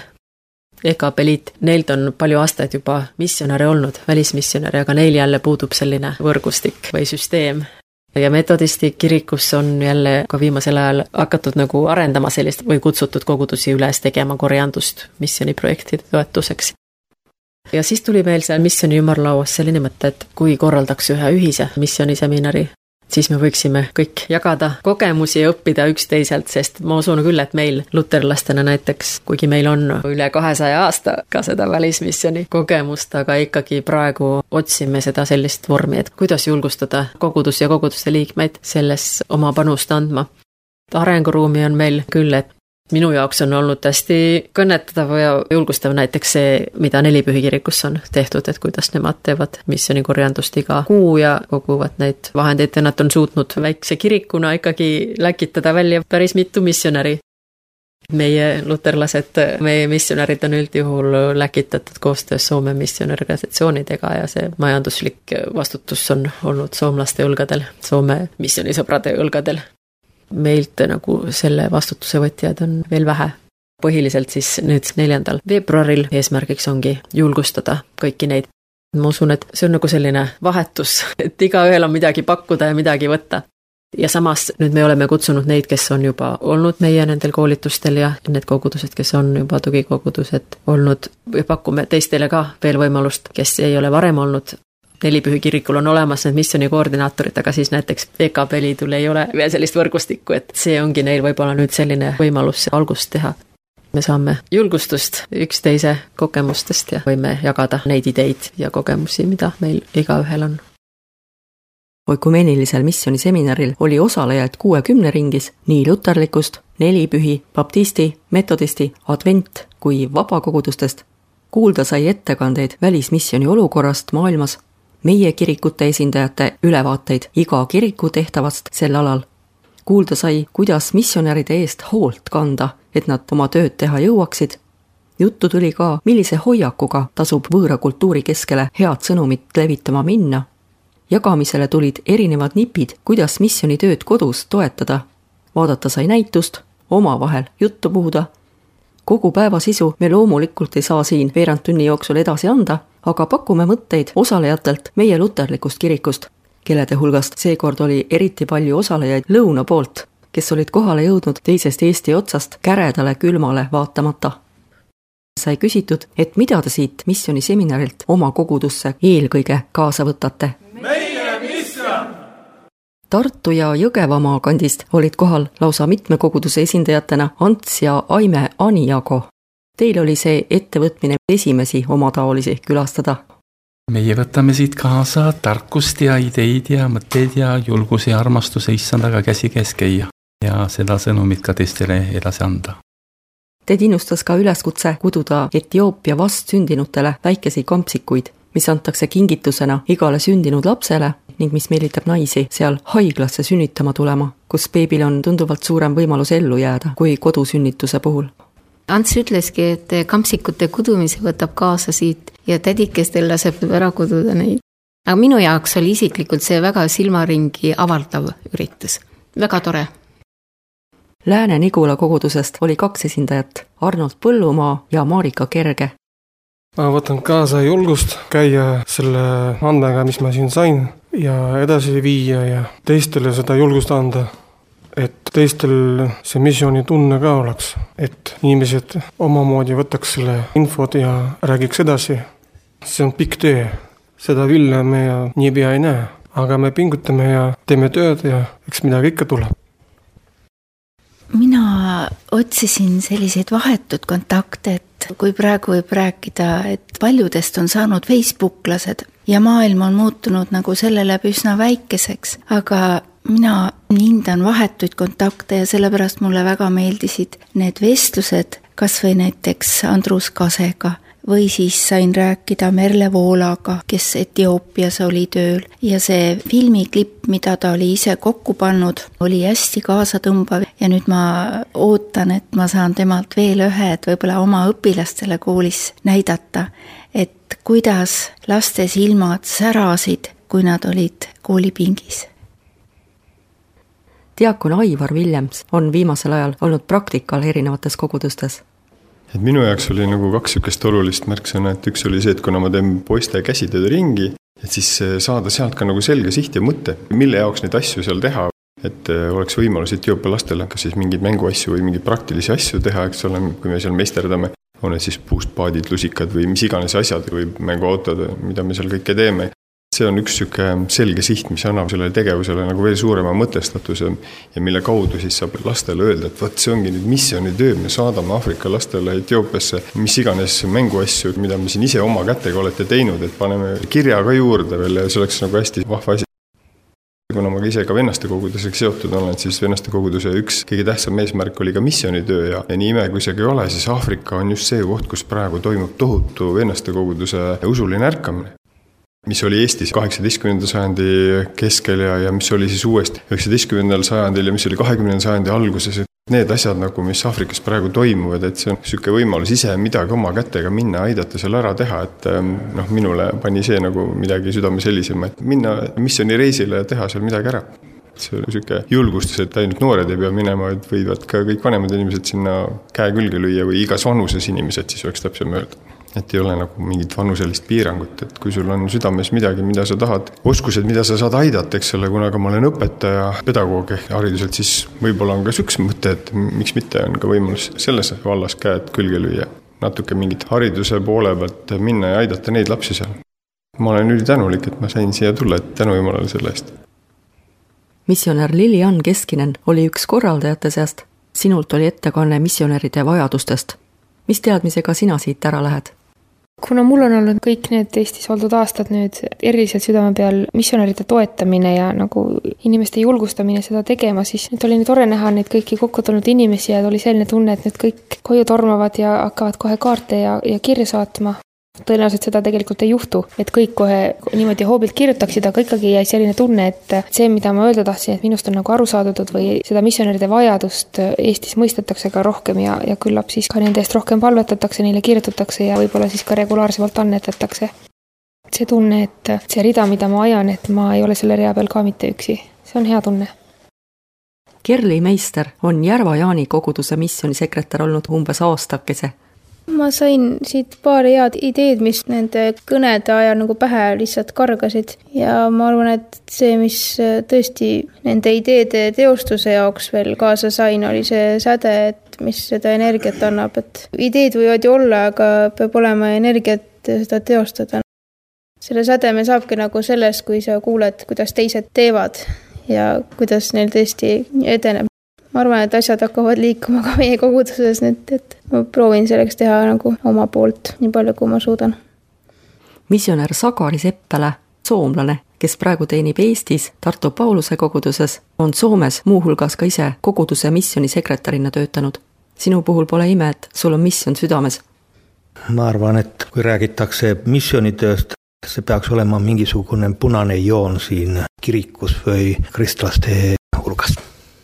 E K P liit, neilt on palju aastaid juba missionäre olnud, välismissionäre, aga neil jälle puudub selline võrgustik või süsteem. Ja Metodisti kirikus on jälle ka viimasel ajal hakatud nagu arendama sellist või kutsutud kogudusi üles tegema korjandust missioniprojektide toetuseks. Ja siis tuli meil seal missioni ümarlauas selline mõte, et kui korraldaks ühe ühise missioniseminari, siis me võiksime kõik jagada kogemusi ja õppida üksteiselt, sest ma usun küll, et meil luterlastena näiteks, kuigi meil on üle kahesaja aasta ka seda välismissioni kogemust, aga ikkagi praegu otsime seda sellist vormi, et kuidas julgustada kogudus ja koguduste liikmeid selles oma panust andma. Arenguruumi on meil küll, et minu jaoks on olnud hästi kõnetadav ja julgustav näiteks see, mida Nelipühi kirikus on tehtud, et kuidas nemad teevad missionikorjandust iga kuu ja koguvad neid vahendeid ja nad on suutnud väikse kirikuna ikkagi läkitada välja päris mitu missionäri. Meie luterlased, meie missionärid on üldjuhul läkitatud koostöös Soome missionärorganisatsioonidega ja see majanduslik vastutus on olnud soomlaste õlgadel, Soome missionisõbrade õlgadel. Meilt nagu selle vastutuse võtjad on veel vähe. Põhiliselt siis nüüd neljandal veebruaril eesmärgiks ongi julgustada kõiki neid. Ma usun, et see on nagu selline vahetus, et iga ühel on midagi pakkuda ja midagi võtta. Ja samas nüüd me oleme kutsunud neid, kes on juba olnud meie nendel koolitustel ja need kogudused, kes on juba tugikogudused olnud, pakume teistele ka veel võimalust, kes ei ole varem olnud. Nelipühi kirikul on olemas need missioni koordinaatorid, aga siis näiteks E K P liidul ei ole veel sellist võrgustikku, et see ongi neil võib-olla nüüd selline võimalus algust teha. Me saame julgustust üksteise kogemustest ja võime jagada neid ideid ja kogemusi, mida meil igaühel on. Ökumeenilisel missioniseminaril oli osalejaid kuuekümne ringis nii luterlikust, Nelipühi, baptisti, metodisti, advent kui vabakogudustest. Kuulda sai ettekandeid välismissioni olukorrast maailmas, meie kirikute esindajate ülevaateid iga kiriku tehtavast sel alal. Kuulda sai, kuidas missionäride eest hoolt kanda, et nad oma tööd teha jõuaksid. Juttu tuli ka, millise hoiakuga tasub võõra kultuuri keskele head sõnumit levitama minna. Jagamisele tulid erinevad nipid, kuidas missioni tööd kodus toetada. Vaadata sai näitust, omavahel juttu puhuda. Kogu päeva sisu me loomulikult ei saa siin veerand tunni jooksul edasi anda, aga pakume mõtteid osalejatelt meie luterlikust kirikust, kellede hulgast seekord oli eriti palju osalejaid lõuna poolt, kes olid kohale jõudnud teisest Eesti otsast käredale külmale vaatamata. Sai küsitud, et mida te siit missioniseminarilt oma kogudusse eelkõige kaasa võtate. Meie missioon! Tartu ja Jõgevamaa kandist olid kohal lausa mitme koguduse esindajatena Ants ja Aime Aniago. Teil oli see ettevõtmine esimesi omataolisi külastada. Meie võtame siit kaasa tarkust ja ideid ja mõtteid ja julgus ja armastuse issandaga käsikäes käia ja seda sõnumit ka teistele edasi anda. Teid innustas ka üleskutse kududa Etioopia vastsündinutele väikesi kampsikuid, mis antakse kingitusena igale sündinud lapsele ning mis meelitab naisi seal haiglasse sünnitama tulema, kus beebil on tunduvalt suurem võimalus ellu jääda kui kodusünnituse puhul. Ants ütleski, et kampsikute kudumise võtab kaasa siit ja tädikestel laseb ära koduda neid. Aga minu jaoks oli isiklikult see väga silmaringi avaldav üritus. Väga tore. Lääne-Nigula kogudusest oli kaks esindajat, Arnold Põllumaa ja Marika Kerge. Ma võtan kaasa julgust käia selle andmega, mis ma siin sain ja edasi viia ja teistele seda julgust anda, et teistel see missiooni tunne ka oleks, et inimesed omamoodi võtaks selle infot ja räägiks edasi. See on pikk töö, seda vilja me nii pea ei näe, aga me pingutame ja teeme tööd ja eks midagi ikka tuleb. Mina otsisin selliseid vahetud kontakte, et kui praegu võib rääkida, et paljudest on saanud facebooklased ja maailm on muutunud nagu selle läbi üsna väikeseks, aga mina hindan vahetuid kontakte ja sellepärast mulle väga meeldisid need vestlused, kas või näiteks Andrus Kasega või siis sain rääkida Merle Voolaga, kes Etioopias oli tööl ja see filmiklipp, mida ta oli ise kokku pannud, oli hästi kaasatõmbav ja nüüd ma ootan, et ma saan temalt veel ühe, et võib-olla oma õpilastele koolis näidata, et kuidas laste silmad särasid, kui nad olid koolipingis. Diakon Aivar Williams on viimasel ajal olnud praktikal erinevates kogudustes. Et minu jaoks oli nagu kaks sükest olulist märksõna, et üks oli see, et kuna ma teen poiste käsitööd ringi, et siis saada sealt ka nagu selge siht ja mõte, mille jaoks neid asju seal teha, et oleks võimalus Etioopia lastele kas siis mingeid mänguasju või mingeid praktilisi asju teha, eks ole, kui me seal meisterdame, on need siis puust paadid, lusikad või mis iganes asjad või mänguautod, mida me seal kõike teeme. See on üks süke selge siht, mis annab sellele tegevusele nagu veel suurema mõtestatuse ja mille kaudu siis saab lastele öelda, et võt, see ongi nüüd missioonitöö, me saadame Afrika lastele Etioopiasse mis iganes mänguasju, mida me siin ise oma kätega olete teinud, et paneme kirja ka juurde veel ja see oleks nagu hästi vahva asi. Kuna ma ise ka vennaste kogudusega seotud olen, siis vennaste koguduse üks kõige tähtsam eesmärk oli ka missioonitöö ja, ja nii ime kui see ei ole, siis Afrika on just see koht, kus praegu toimub tohutu vennaste koguduse usuline ärkamine, mis oli Eestis kaheksateistkümnenda sajandi keskel ja, ja mis oli siis uuesti üheksateistkümnendal sajandil ja mis oli kahekümnendal sajandi alguses. Need asjad, nagu mis Afrikas praegu toimuvad, et see on süke võimalus ise midagi oma kätega minna, aidata seal ära teha, et noh, minule pani see nagu midagi südame sellisema, et minna missioonireisile ja teha seal midagi ära. See oli süke julgustus, et ainult noored ei pea minema, et võivad ka kõik vanemad inimesed sinna käe külge lüüa või igas vanuses inimesed, siis oleks täpselt mööda. Et ei ole nagu mingit vanuselist piirangut, et kui sul on südames midagi, mida sa tahad, oskused, mida sa saad aidata, eks selle, kuna ka ma olen õpetaja, pedagoog hariduselt, siis võib-olla on ka üks mõte, et miks mitte on ka võimalus selles vallas käed külge lüüa. Natuke mingit hariduse poole pealt minna ja aidata neid lapsi seal. Ma olen üli tänulik, et ma sain siia tulla, et tänu Jumalale selle eest. Missionär Lilian Keskinen oli üks korraldajate seast. Sinult oli ettekanne missionäride vajadustest. Mis teadmisega sina siit ära lähed? Kuna mul on olnud kõik need Eestis oldud aastad nüüd eriliselt südame peal missionäride toetamine ja nagu inimeste julgustamine seda tegema, siis nüüd oli nii tore näha neid kõiki kokku tulnud inimesi ja oli selline tunne, et need kõik koju tormavad ja hakkavad kohe kaarte ja, ja kirja saatma. Tõenäoliselt seda tegelikult ei juhtu, et kõik kohe niimoodi hoobilt kirjutaksid, aga ikkagi jäi selline tunne, et see, mida ma öelda tahtsin, et minust on nagu aru saadud või seda missionäride vajadust Eestis mõistetakse ka rohkem ja, ja küllap siis ka nende eest rohkem palvetatakse, neile kirjutatakse ja võib-olla siis ka regulaarsemalt annetatakse. See tunne, et see rida, mida ma ajan, et ma ei ole selle rea peal ka mitte üksi, see on hea tunne. Kerli Meister on Järva-Jaani koguduse missionisekretär olnud umbes aastakese. Ma sain siit paar head ideed, mis nende kõnede ajal nagu pähe lihtsalt kargasid ja ma arvan, et see, mis tõesti nende ideede teostuse jaoks veel kaasa sain, oli see säde, et mis seda energiat annab, et ideed võivad ju olla, aga peab olema energiat seda teostada. Selle sädeme saabki nagu sellest, kui sa kuuled, kuidas teised teevad ja kuidas neil tõesti edeneb. Ma arvan, et asjad hakkavad liikuma ka meie koguduses nüüd, et ma proovin selleks teha nagu oma poolt nii palju, kui ma suudan. Missionär Sakari Seppele, soomlane, kes praegu teenib Eestis Tartu Pauluse koguduses, on Soomes muuhulgas ka ise koguduse missionisekretärina töötanud. Sinu puhul pole ime, et sul on mission südames. Ma arvan, et kui räägitakse missionitööst, see peaks olema mingisugune punane joon siin kirikus või kristlaste hulgas.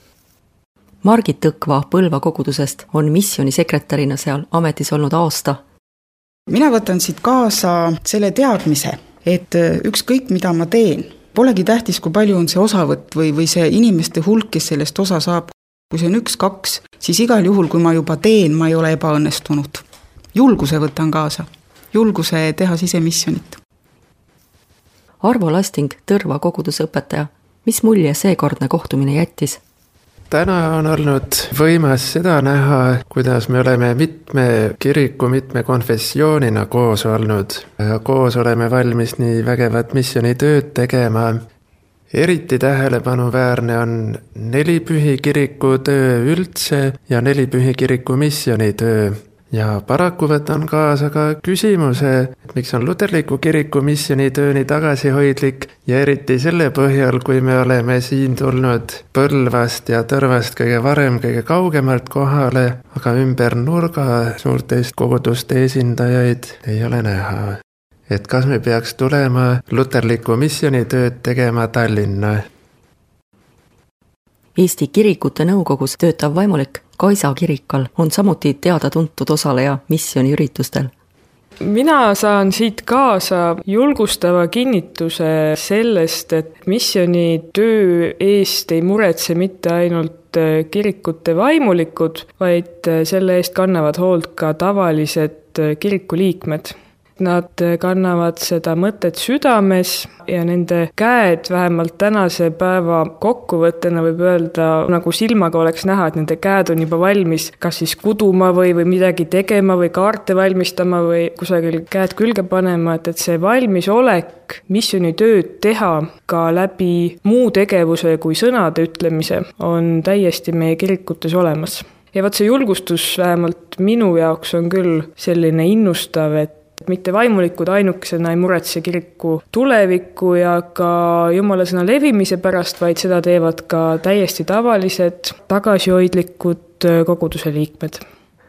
Margit Tõkva Põlva kogudusest on missionisekretärina seal ametis olnud aasta. mina võtan siit kaasa selle teadmise, et ükskõik mida ma teen, polegi tähtis, kui palju on see osavõtt või, või see inimeste hulk, kes sellest osa saab. Kui see on üks, kaks, siis igal juhul, kui ma juba teen, ma ei ole ebaõnnestunud. Julguse võtan kaasa. Julguse teha sisemissionit. Arvo Lasting, Tõrva koguduse õpetaja. Mis mulje seekordne kohtumine jättis? Täna on olnud võimas seda näha, kuidas me oleme mitme kiriku, mitme konfessioonina koos olnud. Koos oleme valmis nii vägevat missionitööd tegema. Eriti tähelepanuväärne on nelipühi kiriku töö üldse ja nelipühi kiriku missionitöö. Ja paraku võtan kaasa ka küsimuse, et miks on luterliku kiriku missionitöö nii tagasihoidlik ja eriti selle põhjal, kui me oleme siin tulnud Põlvast ja Tõrvast kõige varem, kõige kaugemalt kohale, aga ümber nurga suurteist koguduste esindajaid ei ole näha. Et kas me peaks tulema luterliku missionitööd tegema Tallinna? Eesti kirikute nõukogus töötav vaimulik Kaisa Kirikal on samuti teada-tuntud osaleja missioniüritustel. Mina saan siit kaasa julgustava kinnituse sellest, et missionitöö eest ei muretse mitte ainult kirikute vaimulikud, vaid selle eest kannavad hoolt ka tavalised kirikuliikmed. Nad kannavad seda mõtet südames ja nende käed vähemalt tänase päeva kokkuvõttena võib öelda, nagu silmaga oleks näha, et nende käed on juba valmis kas siis kuduma või, või midagi tegema või kaarte valmistama või kusagil käed külge panema, et, et see valmisolek missionitööd teha ka läbi muu tegevuse kui sõnade ütlemise on täiesti meie kirikutes olemas. Ja vaat see julgustus vähemalt minu jaoks on küll selline innustav, et mitte vaimulikud ainukesena ei muretse kiriku tuleviku ja ka Jumala sõna levimise pärast, vaid seda teevad ka täiesti tavalised, tagasihoidlikud koguduse liikmed.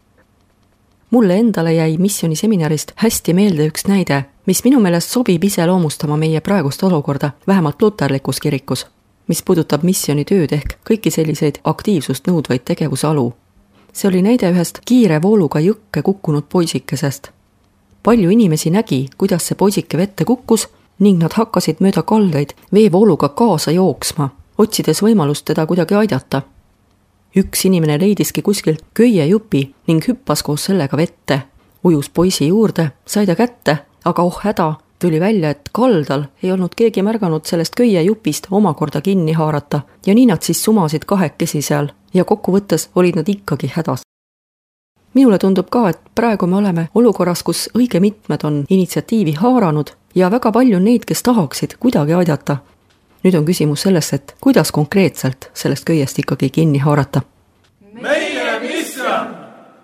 Mulle endale jäi missioniseminarist hästi meelde üks näide, mis minu meelest sobib iseloomustama meie praegust olukorda, vähemalt luterlikus kirikus, mis puudutab missionitööd ehk kõiki selliseid aktiivsust nõudvaid tegevuse alu. See oli näide ühest kiire vooluga jõkke kukkunud poisikesest. Palju inimesi nägi, kuidas see poisike vette kukkus ning nad hakkasid mööda kaldeid veevooluga kaasa jooksma, otsides võimalust teda kuidagi aidata. Üks inimene leidiski kuskilt köiejupi ning hüppas koos sellega vette, ujus poisi juurde, sai ta kätte, aga oh häda, tuli välja, et kaldal ei olnud keegi märganud sellest köiejupist omakorda kinni haarata ja nii nad siis sumasid kahekesi seal ja kokkuvõttes olid nad ikkagi hädas. Minule tundub ka, et praegu me oleme olukorras, kus õige mitmed on initsiatiivi haaranud ja väga palju on neid, kes tahaksid kuidagi aidata. Nüüd on küsimus selles, et kuidas konkreetselt sellest köiest ikkagi kinni haarata. Meie mission!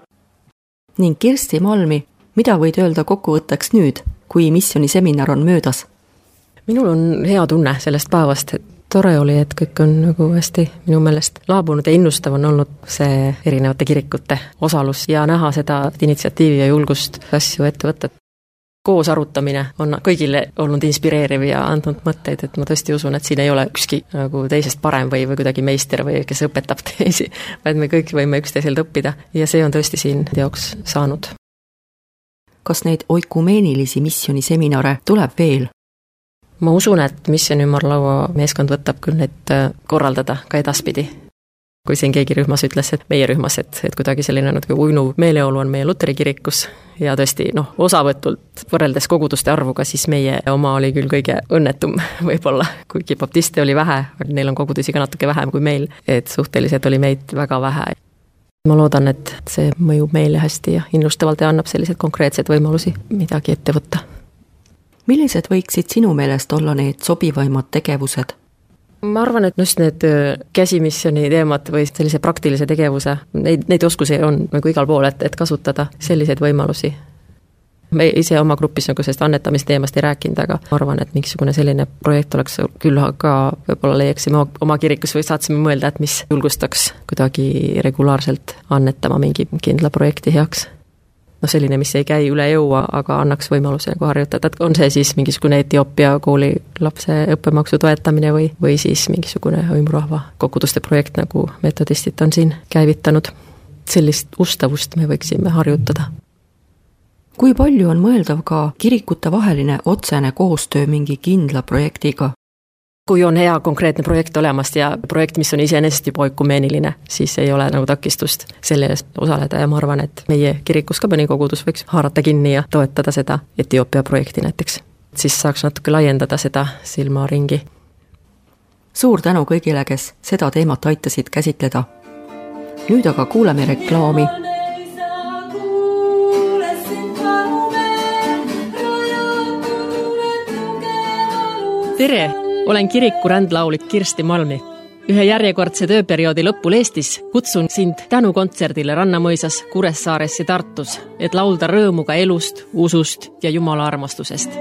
Ning Kirsti Malmi, mida võid öelda kokkuvõtteks nüüd, kui missiooniseminar on möödas? Minul on hea tunne sellest päevast, et tore oli, et kõik on nagu hästi minu meelest laabunud ja innustav on olnud see erinevate kirikute osalus ja näha seda initsiatiivi ja julgust asju ette võtta. Koos arutamine on kõigile olnud inspireeriv ja andnud mõtteid, et ma tõesti usun, et siin ei ole ükski nagu teisest parem või, või kuidagi meister või kes õpetab teisi, vaid me kõik võime üksteiselt õppida ja see on tõesti siin teoks saanud. Kas neid oikumeenilisi missioniseminare tuleb veel? Ma usun, et missioni ümarlaua meeskond võtab küll neid korraldada ka edaspidi. Kui siin keegi rühmas ütles, et meie rühmas, et, et kuidagi selline natuke uinu meeleolu on meie Luteri kirikus ja tõesti noh, osavõtult võrreldes koguduste arvuga, siis meie oma oli küll kõige õnnetum võib-olla, kuigi baptiste oli vähe, neil on kogudusi ka natuke vähem kui meil, et suhteliselt oli meid väga vähe. Ma loodan, et see mõjub meile hästi ja innustavalt ja annab sellised konkreetsed võimalusi midagi ette võtta. Millised võiksid sinu meelest olla need sobivaimad tegevused? Ma arvan, et just need käsimissioni teemad või sellise praktilise tegevuse, neid, neid oskusi on nagu igal pool, et, et kasutada selliseid võimalusi. Me ise oma grupis nagu sellest annetamisteemast ei rääkinud, aga ma arvan, et mingisugune selline projekt oleks küll ka võib-olla leiaksime oma kirikus või saatsime mõelda, et mis julgustaks kuidagi regulaarselt annetama mingi kindla projekti heaks. No selline, mis ei käi üle jõua, aga annaks võimaluse nagu harjutada, et on see siis mingisugune Etioopia kooli lapse õppemaksu toetamine või, või siis mingisugune hõimurahva koguduste projekt, nagu metodistid on siin käivitanud. Sellist ustavust me võiksime harjutada. kui palju on mõeldav ka kirikute vaheline otsene koostöö mingi kindla projektiga? Kui on hea konkreetne projekt olemas ja projekt, mis on iseenesest juba oikumeeniline, siis ei ole nagu takistust selle eest osaleda ja ma arvan, et meie kirikus ka mõni kogudus võiks haarata kinni ja toetada seda Etioopia projekti näiteks. Siis saaks natuke laiendada seda silmaringi. Suur tänu kõigile, kes seda teemat aitasid käsitleda. Nüüd aga kuuleme reklaami. Tere! Olen kiriku rändlaulik Kirsti Malmi. Ühe järjekordse tööperioodi lõpul Eestis kutsun sind tänukontserdile Rannamõisas, Kuressaares ja Tartus, et laulda rõõmuga elust, usust ja Jumala armastusest.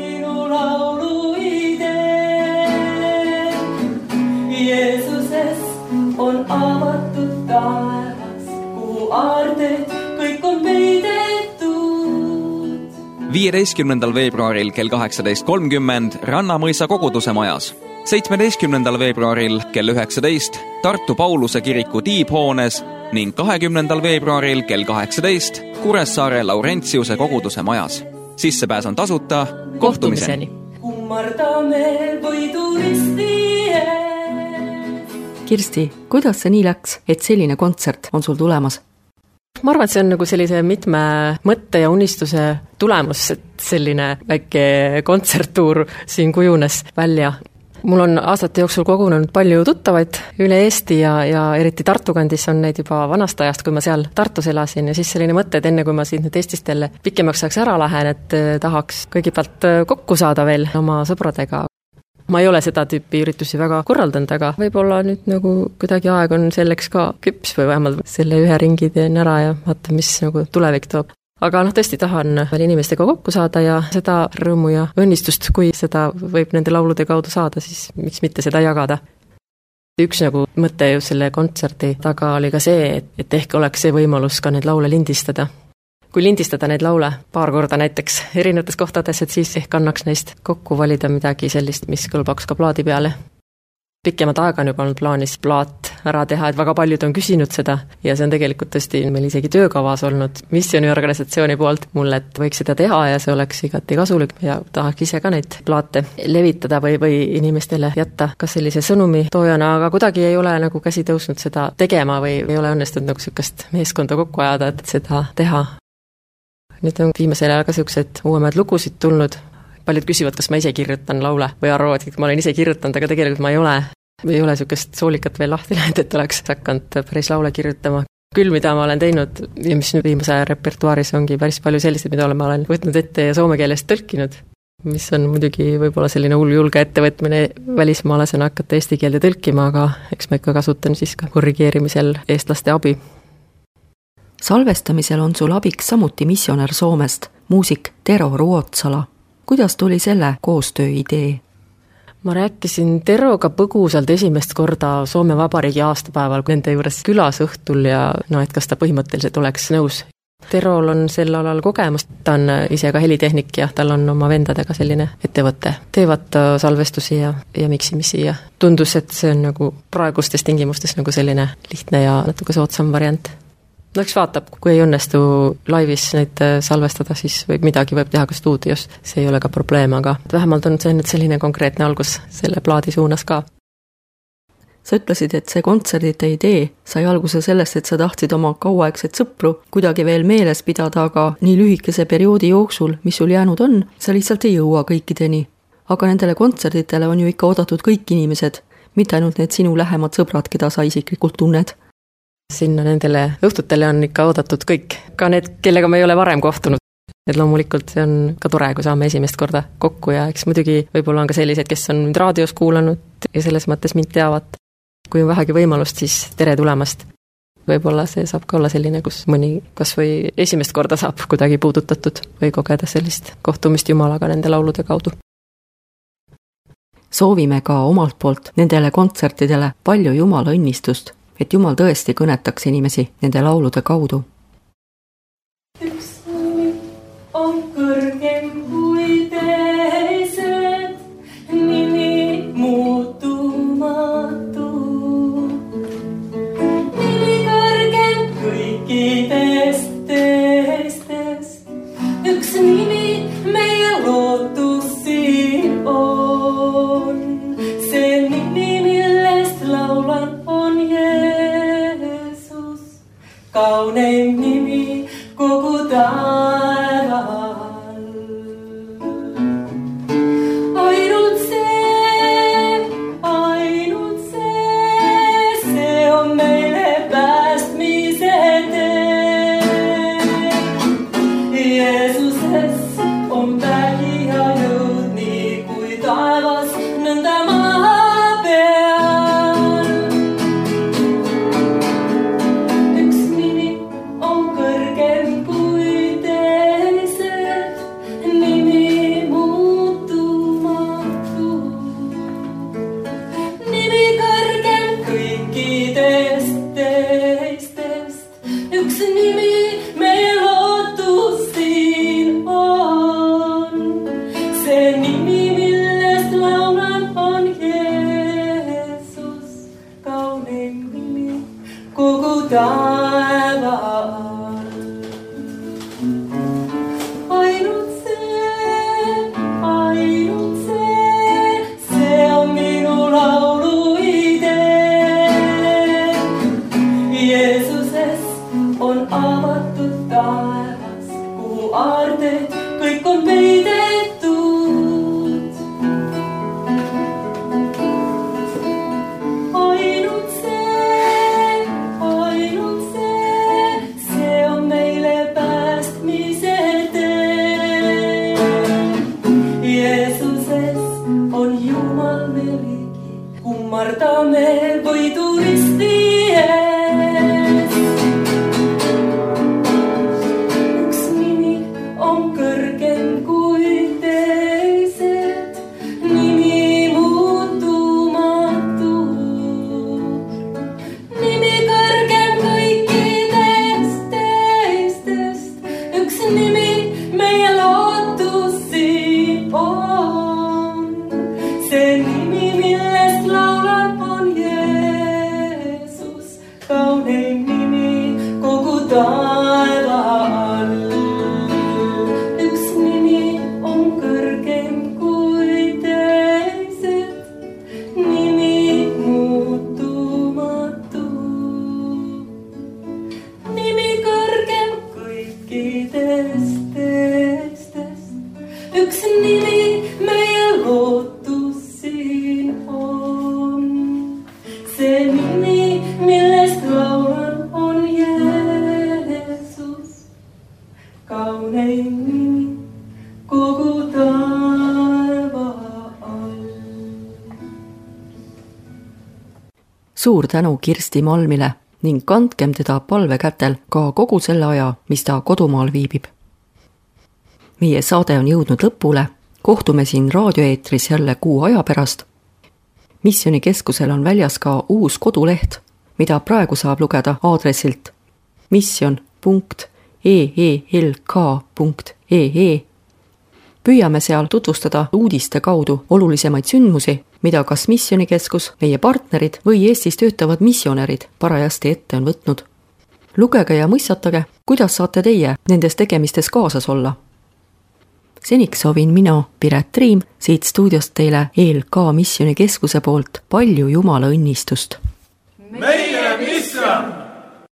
Jeesuses on avatud taevas, kuhu aarded kõik on peidetud. viieteistkümnendal veebruaril kell kaheksateist kolmkümmend Rannamõisa koguduse majas. seitsmeteistkümnendal veebruaril kell üheksateist Tartu Pauluse kiriku tiibhoones ning kahekümnendal veebruaril kell kaheksateist Kuressaare Laurentiuse koguduse majas. Sissepääs on tasuta. Kohtumiseni! Kummardame võiduristi Kirsti, kuidas see nii läks, et selline kontsert on sul tulemas? Ma arvan, et see on nagu sellise mitme mõtte ja unistuse tulemus, et selline väike kontserttuur siin kujunes välja. Mul on aastate jooksul kogunenud palju tuttavaid üle Eesti ja, ja eriti Tartu kandis on neid juba vanast ajast, kui ma seal Tartus elasin ja siis selline mõte, et enne kui ma siin nüüd Eestist jälle pikemaks ajaks ära lähen, et tahaks kõigepealt kokku saada veel oma sõbradega. Ma ei ole seda tüüpi üritusi väga korraldanud, aga võib-olla nüüd nagu kuidagi aeg on selleks ka küps või vähemalt selle ühe ringi teen ära ja vaata, mis nagu tulevik toob. Aga noh, tõesti tahan veel inimestega kokku saada ja seda rõõmu ja õnnistust, kui seda võib nende laulude kaudu saada, siis miks mitte seda jagada. Üks nagu mõte ju selle kontserti taga oli ka see, et, et ehk oleks see võimalus ka need laule lindistada. Kui lindistada neid laule paar korda näiteks erinevates kohtades, et siis ehk annaks neist kokku valida midagi sellist, mis kõlbaks ka plaadi peale. Pikemat aega on juba olnud plaanis plaat ära teha, et väga paljud on küsinud seda ja see on tegelikult tõesti meil isegi töökavas olnud missioniorganisatsiooni poolt mulle, et võiks seda teha ja see oleks igati kasulik ja tahaks ise ka neid plaate levitada või, või inimestele jätta ka sellise sõnumi toojana, aga kuidagi ei ole nagu käsi tõusnud seda tegema või ei ole õnnestunud nagu sükast meeskonda kokku ajada, et seda teha. Nüüd on viimasel ajal ka sellised uuemad lugusid tulnud. Paljud küsivad, kas ma ise kirjutan laule või arvavad, et ma olen ise kirjutanud, aga tegelikult ma ei ole. Ei ole sellist soolikat veel lahti läinud, et oleks hakanud päris laule kirjutama. Küll, mida ma olen teinud ja mis nüüd viimase repertuaaris ongi päris palju sellised, mida ma olen võtnud ette ja soome keelest tõlkinud, mis on muidugi võib-olla selline hull julge ettevõtmine välismaalasena hakata eesti keelde tõlkima, aga eks ma ikka kasutan siis ka korrigeerimisel eestlaste abi. Salvestamisel on sul abiks samuti missionär Soomest, muusik Tero Ruotsala. Kuidas tuli selle koostöö idee? Ma rääkisin Teroga põgusalt esimest korda Soome Vabariigi aastapäeval nende juures külas õhtul ja no, et kas ta põhimõtteliselt oleks nõus. Terol on sel alal kogemust, ta on ise ka helitehnik ja tal on oma vendadega selline ettevõte. Teevad salvestusi ja, ja miksimisi ja tundus, et see on nagu praegustes tingimustes nagu selline lihtne ja natuke soodsam variant. No eks vaatab, kui ei õnnestu laivis neid salvestada, siis võib midagi võib teha ka stuudios. See ei ole ka probleem, aga vähemalt on see nüüd selline konkreetne algus selle plaadi suunas ka. Sa ütlesid, et see kontserdite idee sai alguse sellest, et sa tahtsid oma kauaaegset sõpru kuidagi veel meeles pidada, aga nii lühikese perioodi jooksul, mis sul jäänud on, sa lihtsalt ei jõua kõikideni. Aga nendele kontserditele on ju ikka oodatud kõik inimesed, mitte ainult need sinu lähemad sõbrad, keda sa isiklikult tunned. Sinna nendele õhtutele on ikka oodatud kõik, ka need, kellega me ei ole varem kohtunud. Et loomulikult see on ka tore, kui saame esimest korda kokku ja eks muidugi võib-olla on ka sellised, kes on raadios kuulanud ja selles mõttes mind teavad. Kui on vähegi võimalust, siis tere tulemast. Võib-olla see saab ka olla selline, kus mõni kas või esimest korda saab kuidagi puudutatud või kogeda sellist kohtumist Jumalaga nende laulude kaudu. Soovime ka omalt poolt nendele kontsertidele palju Jumala õnnistust, et Jumal tõesti kõnetaks inimesi nende laulude kaudu. Üks on kõrgem kui teised, nimi muutumatu. Nimi kõrgem kõikidest teistest, kauneim nimi kogu taeval. Ainult see, ainult see, see on meile päästmise tee. Jeesuses on vägi ja jõud nii kui taevas nõnda maa peal. Üks nimi on kõrgem kui teised, nimi muutumatu. Nimi kõrgem kõikidest teistest, üks nimi meie lootus siin on. See nimi, millest laulan, on Jeesus, kauneim nimi kogu taeval. Ainult see, ainult see, see on minu laulu idee. Jeesuses on avatud taevas, kuhu aarded kõik on peidetud. Ainult see, ainult see, see on meile päästmise tee. Jeesuses on Jumal meil ligi, kummardame võidu risti ees. Üks nimi on kõrgem kui teised, nimi muutumatu. Nimi kõrgem kõikidest teistest, üks nimi meie lootus siin on. See nimi, millest laulan, on Jeesus, kauneim nimi kogu taeval. Üks nimi on kõrgem kui teised, nimi muutumatu. Nimi kõrgem kõikidest teistest, üks nimi meie lootus siin on. See nimi, millest laulan, on Jeesus, kauneim nimi kogu taeva all. Suur tänu Kirsti Malmile ning kandkem teda palvekätel ka kogu selle aja, mis ta kodumaal viibib. Meie saade on jõudnud lõpule, kohtume siin raadioeetris jälle kuu aja pärast. Missioonikeskusel on väljas ka uus koduleht, mida praegu saab lugeda aadressilt mission punkt e e l k punkt e e. Püüame seal tutvustada uudiste kaudu olulisemaid sündmusi, mida kas missioonikeskus, meie partnerid või Eestis töötavad missionärid parajasti ette on võtnud. Lugege ja mõistatage, kuidas saate teie nendes tegemistes kaasas olla. Seniks soovin mina, Piret Triim, siit stuudiost teile E L K missioonikeskuse poolt palju Jumala õnnistust. Meie mission!